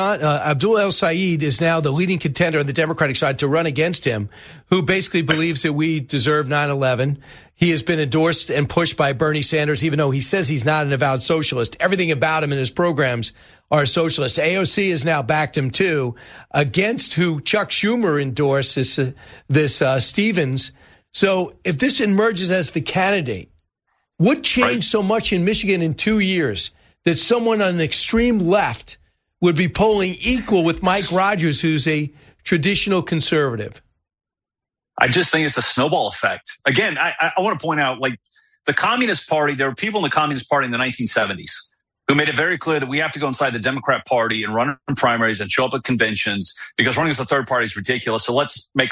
now the leading contender on the Democratic side to run against him, who basically believes that we deserve 9/11. He has been endorsed and pushed by Bernie Sanders, even though he says he's not an avowed socialist. Everything about him and his programs are socialist. AOC has now backed him too, against who Chuck Schumer endorsed, this Stevens. So if this emerges as the candidate, what changed so much in Michigan in 2 years that someone on the extreme left would be polling equal with Mike Rogers, who's a traditional conservative? I just think it's a snowball effect. Again, I want to point out, like, the Communist Party, there were people in the Communist Party in the 1970s who made it very clear that we have to go inside the Democrat Party and run in primaries and show up at conventions because running as a third party is ridiculous. So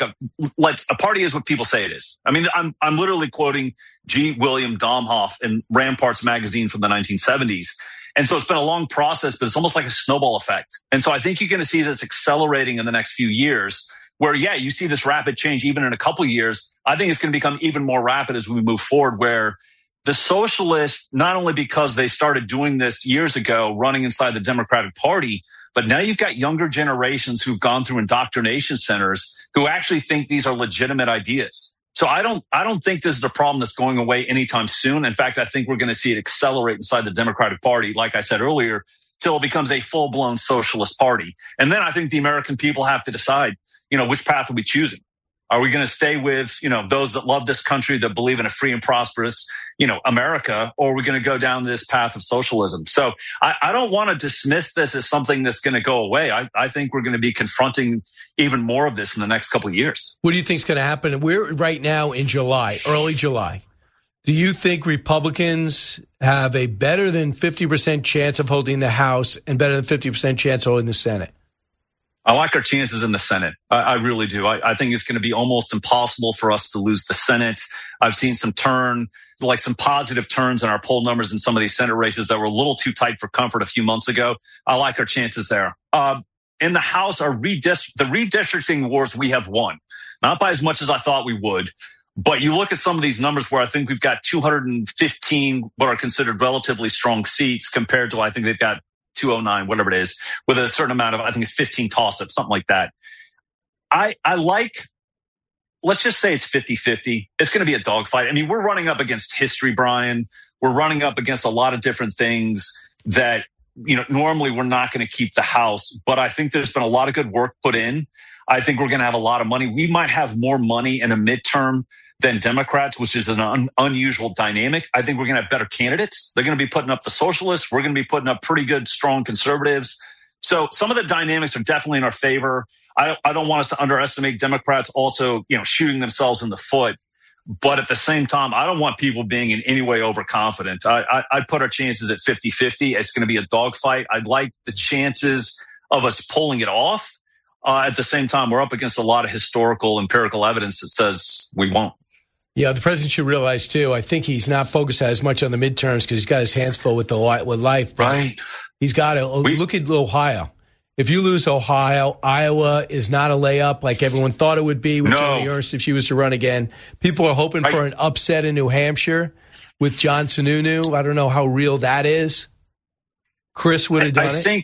a party is what people say it is. I mean, I'm literally quoting G. William Domhoff in Ramparts magazine from the 1970s. And so it's been a long process, but it's almost like a snowball effect. And so I think you're going to see this accelerating in the next few years where, you see this rapid change even in a couple of years. I think it's going to become even more rapid as we move forward, where the socialists, not only because they started doing this years ago, running inside the Democratic Party, but now you've got younger generations who've gone through indoctrination centers who actually think these are legitimate ideas. So I don't think this is a problem that's going away anytime soon. In fact, I think we're going to see it accelerate inside the Democratic Party, like I said earlier, till it becomes a full-blown socialist party. And then I think the American people have to decide, which path are we choosing? Are we going to stay with, those that love this country, that believe in a free and prosperous, America, or are we going to go down this path of socialism? So I don't want to dismiss this as something that's going to go away. I think we're going to be confronting even more of this in the next couple of years. What do you think is going to happen? We're right now in July, early July. Do you think Republicans have a better than 50% chance of holding the House and better than 50% chance of holding the Senate? I like our chances in the Senate. I really do. I think it's going to be almost impossible for us to lose the Senate. I've seen some positive turns in our poll numbers in some of these Senate races that were a little too tight for comfort a few months ago. I like our chances there. in the House are the redistricting wars we have won. Not by as much as I thought we would. But you look at some of these numbers where I think we've got 215 what are considered relatively strong seats compared to I think they've got 209, whatever it is, with a certain amount of, I think it's 15 toss-ups, something like that. I like, let's just say it's 50-50. It's going to be a dogfight. I mean, we're running up against history, Brian. We're running up against a lot of different things that, normally we're not going to keep the House. But I think there's been a lot of good work put in. I think we're going to have a lot of money. We might have more money in a midterm than Democrats, which is an unusual dynamic. I think we're going to have better candidates. They're going to be putting up the socialists. We're going to be putting up pretty good, strong conservatives. So some of the dynamics are definitely in our favor. I don't want us to underestimate Democrats also, shooting themselves in the foot. But at the same time, I don't want people being in any way overconfident. I'd put our chances at 50-50. It's going to be a dogfight. I'd like the chances of us pulling it off. At the same time, we're up against a lot of historical, empirical evidence that says we won't. Yeah, the president should realize, too, I think he's not focused as much on the midterms because he's got his hands full with life. Right. He's got to look at Ohio. If you lose Ohio, Iowa is not a layup like everyone thought it would be with Joni Ernst if she was to run again. People are hoping for an upset in New Hampshire with John Sununu. I don't know how real that is. Chris would have done it.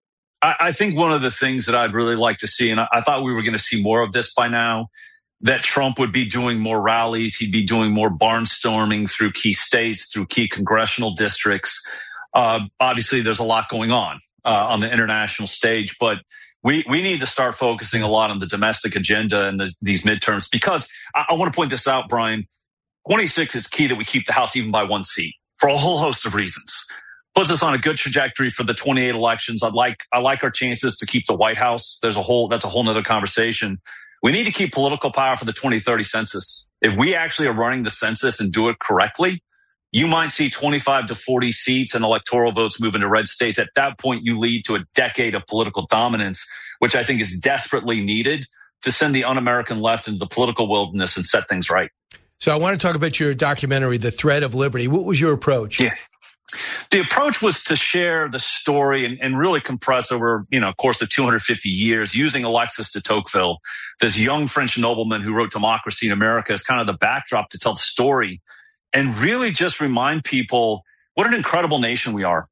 I think one of the things that I'd really like to see, and I thought we were going to see more of this by now, that Trump would be doing more rallies. He'd be doing more barnstorming through key states, through key congressional districts. Obviously, there's a lot going on the international stage, but we need to start focusing a lot on the domestic agenda and these midterms, because I want to point this out, Brian. 26 is key that we keep the House even by one seat for a whole host of reasons. Puts us on a good trajectory for the 28 elections. I like our chances to keep the White House. That's a whole nother conversation. We need to keep political power for the 2030 census. If we actually are running the census and do it correctly, you might see 25 to 40 seats and electoral votes move into red states. At that point, you lead to a decade of political dominance, which I think is desperately needed to send the un-American left into the political wilderness and set things right. So I want to talk about your documentary, The Thread of Liberty. What was your approach? Yeah. The approach was to share the story and really compress over, course of 250 years, using Alexis de Tocqueville, this young French nobleman who wrote Democracy in America, as kind of the backdrop to tell the story and really just remind people what an incredible nation we are.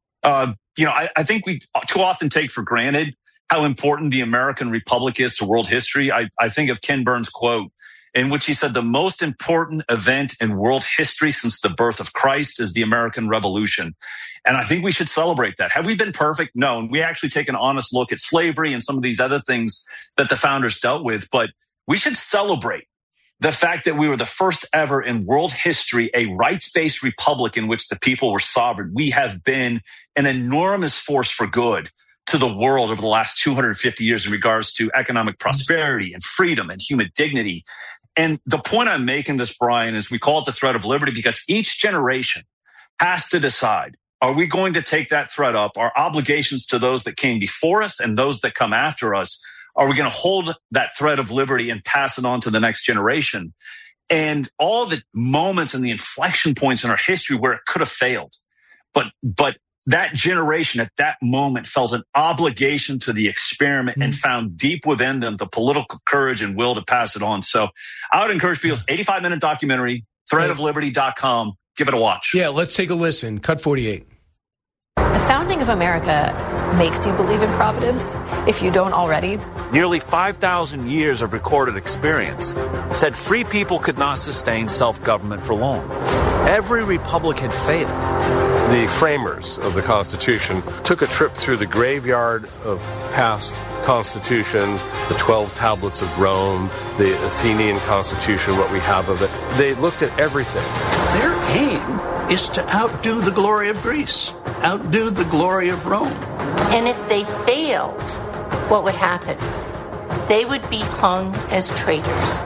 I think we too often take for granted how important the American Republic is to world history. I think of Ken Burns' quote, in which he said the most important event in world history since the birth of Christ is the American Revolution. And I think we should celebrate that. Have we been perfect? No. And we actually take an honest look at slavery and some of these other things that the founders dealt with. But we should celebrate the fact that we were the first ever in world history, a rights-based republic in which the people were sovereign. We have been an enormous force for good to the world over the last 250 years in regards to economic prosperity and freedom and human dignity. And the point I'm making this, Brian, is we call it the thread of liberty because each generation has to decide, are we going to take that thread up? Our obligations to those that came before us and those that come after us, are we going to hold that thread of liberty and pass it on to the next generation? And all the moments and the inflection points in our history where it could have failed. But that generation at that moment felt an obligation to the experiment and found deep within them the political courage and will to pass it on. So I would encourage people, 85-minute documentary, threadofliberty.com. Give it a watch. Yeah, let's take a listen. Cut 48. The founding of America makes you believe in Providence, if you don't already. Nearly 5,000 years of recorded experience said free people could not sustain self-government for long. Every republic had failed. The framers of the Constitution took a trip through the graveyard of past constitutions, the 12 tablets of Rome, the Athenian Constitution, what we have of it. They looked at everything. Their aim is to outdo the glory of Greece, outdo the glory of Rome. And if they failed, what would happen? They would be hung as traitors.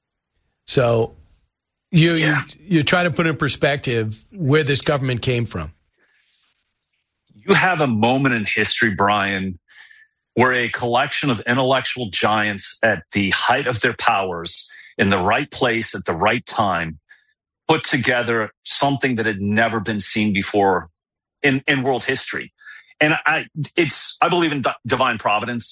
So you try to put in perspective where this government came from. You have a moment in history, Brian, where a collection of intellectual giants at the height of their powers, in the right place at the right time, put together something that had never been seen before in world history. And I believe in divine providence.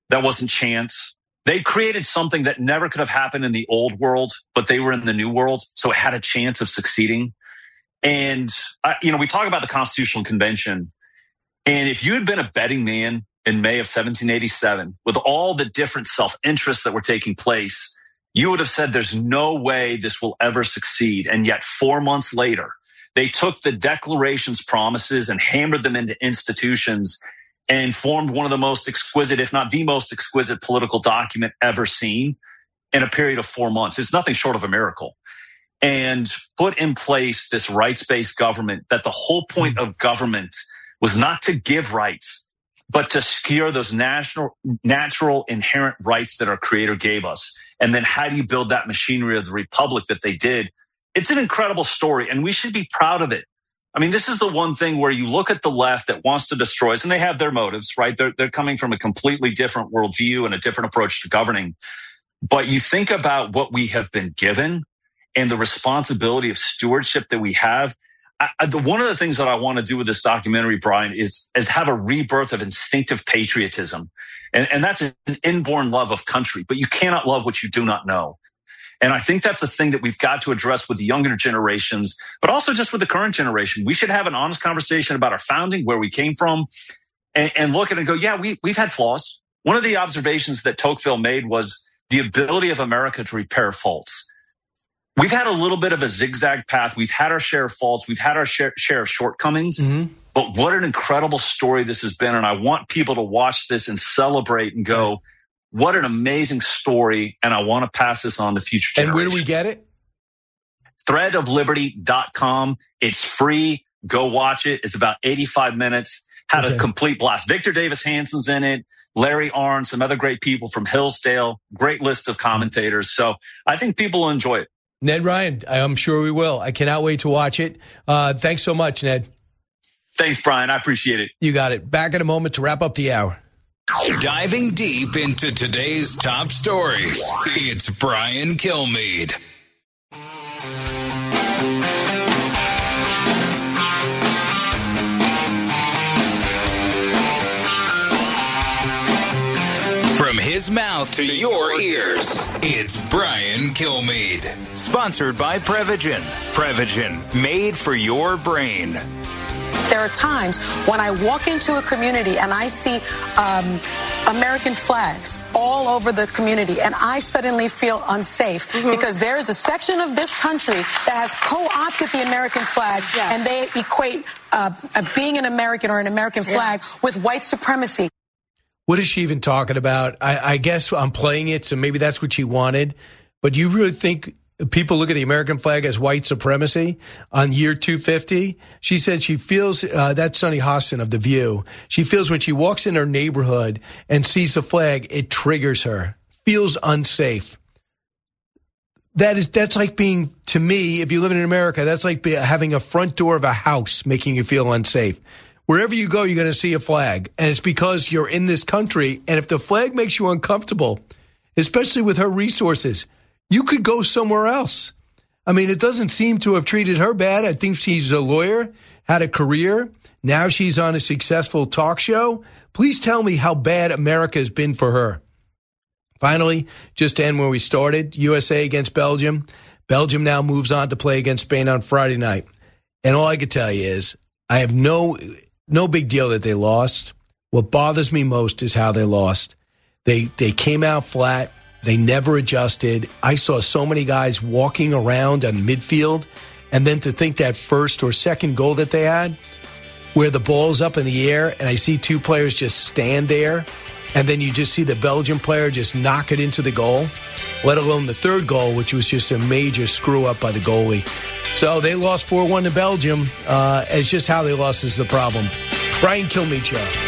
That wasn't chance. They created something that never could have happened in the old world, but they were in the new world, so it had a chance of succeeding. And, we talk about the Constitutional Convention, and if you had been a betting man in May of 1787, with all the different self-interests that were taking place, you would have said there's no way this will ever succeed. And yet 4 months later, they took the Declaration's promises and hammered them into institutions and formed one of the most exquisite, if not the most exquisite political document ever seen in a period of 4 months. It's nothing short of a miracle. And put in place this rights-based government, that the whole point of government was not to give rights, but to secure those natural inherent rights that our Creator gave us. And then how do you build that machinery of the republic that they did? It's an incredible story, and we should be proud of it. I mean, this is the one thing where you look at the left that wants to destroy us, and they have their motives, right? They're coming from a completely different worldview and a different approach to governing. But you think about what we have been given and the responsibility of stewardship that we have. One of the things that I want to do with this documentary, Brian, is have a rebirth of instinctive patriotism. And that's an inborn love of country, but you cannot love what you do not know. And I think that's a thing that we've got to address with the younger generations, but also just with the current generation. We should have an honest conversation about our founding, where we came from, and look at it and go, yeah, we've had flaws. One of the observations that Tocqueville made was the ability of America to repair faults. We've had a little bit of a zigzag path. We've had our share of faults. We've had our share of shortcomings. Mm-hmm. But what an incredible story this has been. And I want people to watch this and celebrate and go, what an amazing story. And I want to pass this on to future generations. And where do we get it? Threadofliberty.com. It's free. Go watch it. It's about 85 minutes. Had a complete blast. Victor Davis Hanson's in it. Larry Arnn, some other great people from Hillsdale. Great list of commentators. So I think people will enjoy it. Ned Ryan, I'm sure we will. I cannot wait to watch it. Thanks so much, Ned. Thanks, Brian. I appreciate it. You got it. Back in a moment to wrap up the hour. Diving deep into today's top stories, it's Brian Kilmeade. From his mouth to your ears, it's Brian Kilmeade. Sponsored by Prevagen. Prevagen, made for your brain. There are times when I walk into a community and I see American flags all over the community, and I suddenly feel unsafe because there is a section of this country that has co-opted the American flag, and they equate being an American or an American flag with white supremacy. What is she even talking about? I guess I'm playing it, so maybe that's what she wanted. But do you really think people look at the American flag as white supremacy on year 250? She said she feels, that's Sunny Hostin of The View. She feels when she walks in her neighborhood and sees the flag, it triggers her, feels unsafe. That's like being, to me, if you live in America, that's like having a front door of a house making you feel unsafe. Wherever you go, you're going to see a flag. And it's because you're in this country. And if the flag makes you uncomfortable, especially with her resources, you could go somewhere else. I mean, it doesn't seem to have treated her bad. I think she's a lawyer, had a career. Now she's on a successful talk show. Please tell me how bad America has been for her. Finally, just to end where we started, USA against Belgium. Belgium now moves on to play against Spain on Friday night. And all I can tell you is I have no big deal that they lost. What bothers me most is how they lost. They came out flat. They never adjusted. I saw so many guys walking around on midfield, and then to think that first or second goal that they had, where the ball's up in the air, and I see two players just stand there, and then you just see the Belgian player just knock it into the goal, let alone the third goal, which was just a major screw-up by the goalie. So they lost 4-1 to Belgium. It's just how they lost is the problem. Brian Kilmeade Show.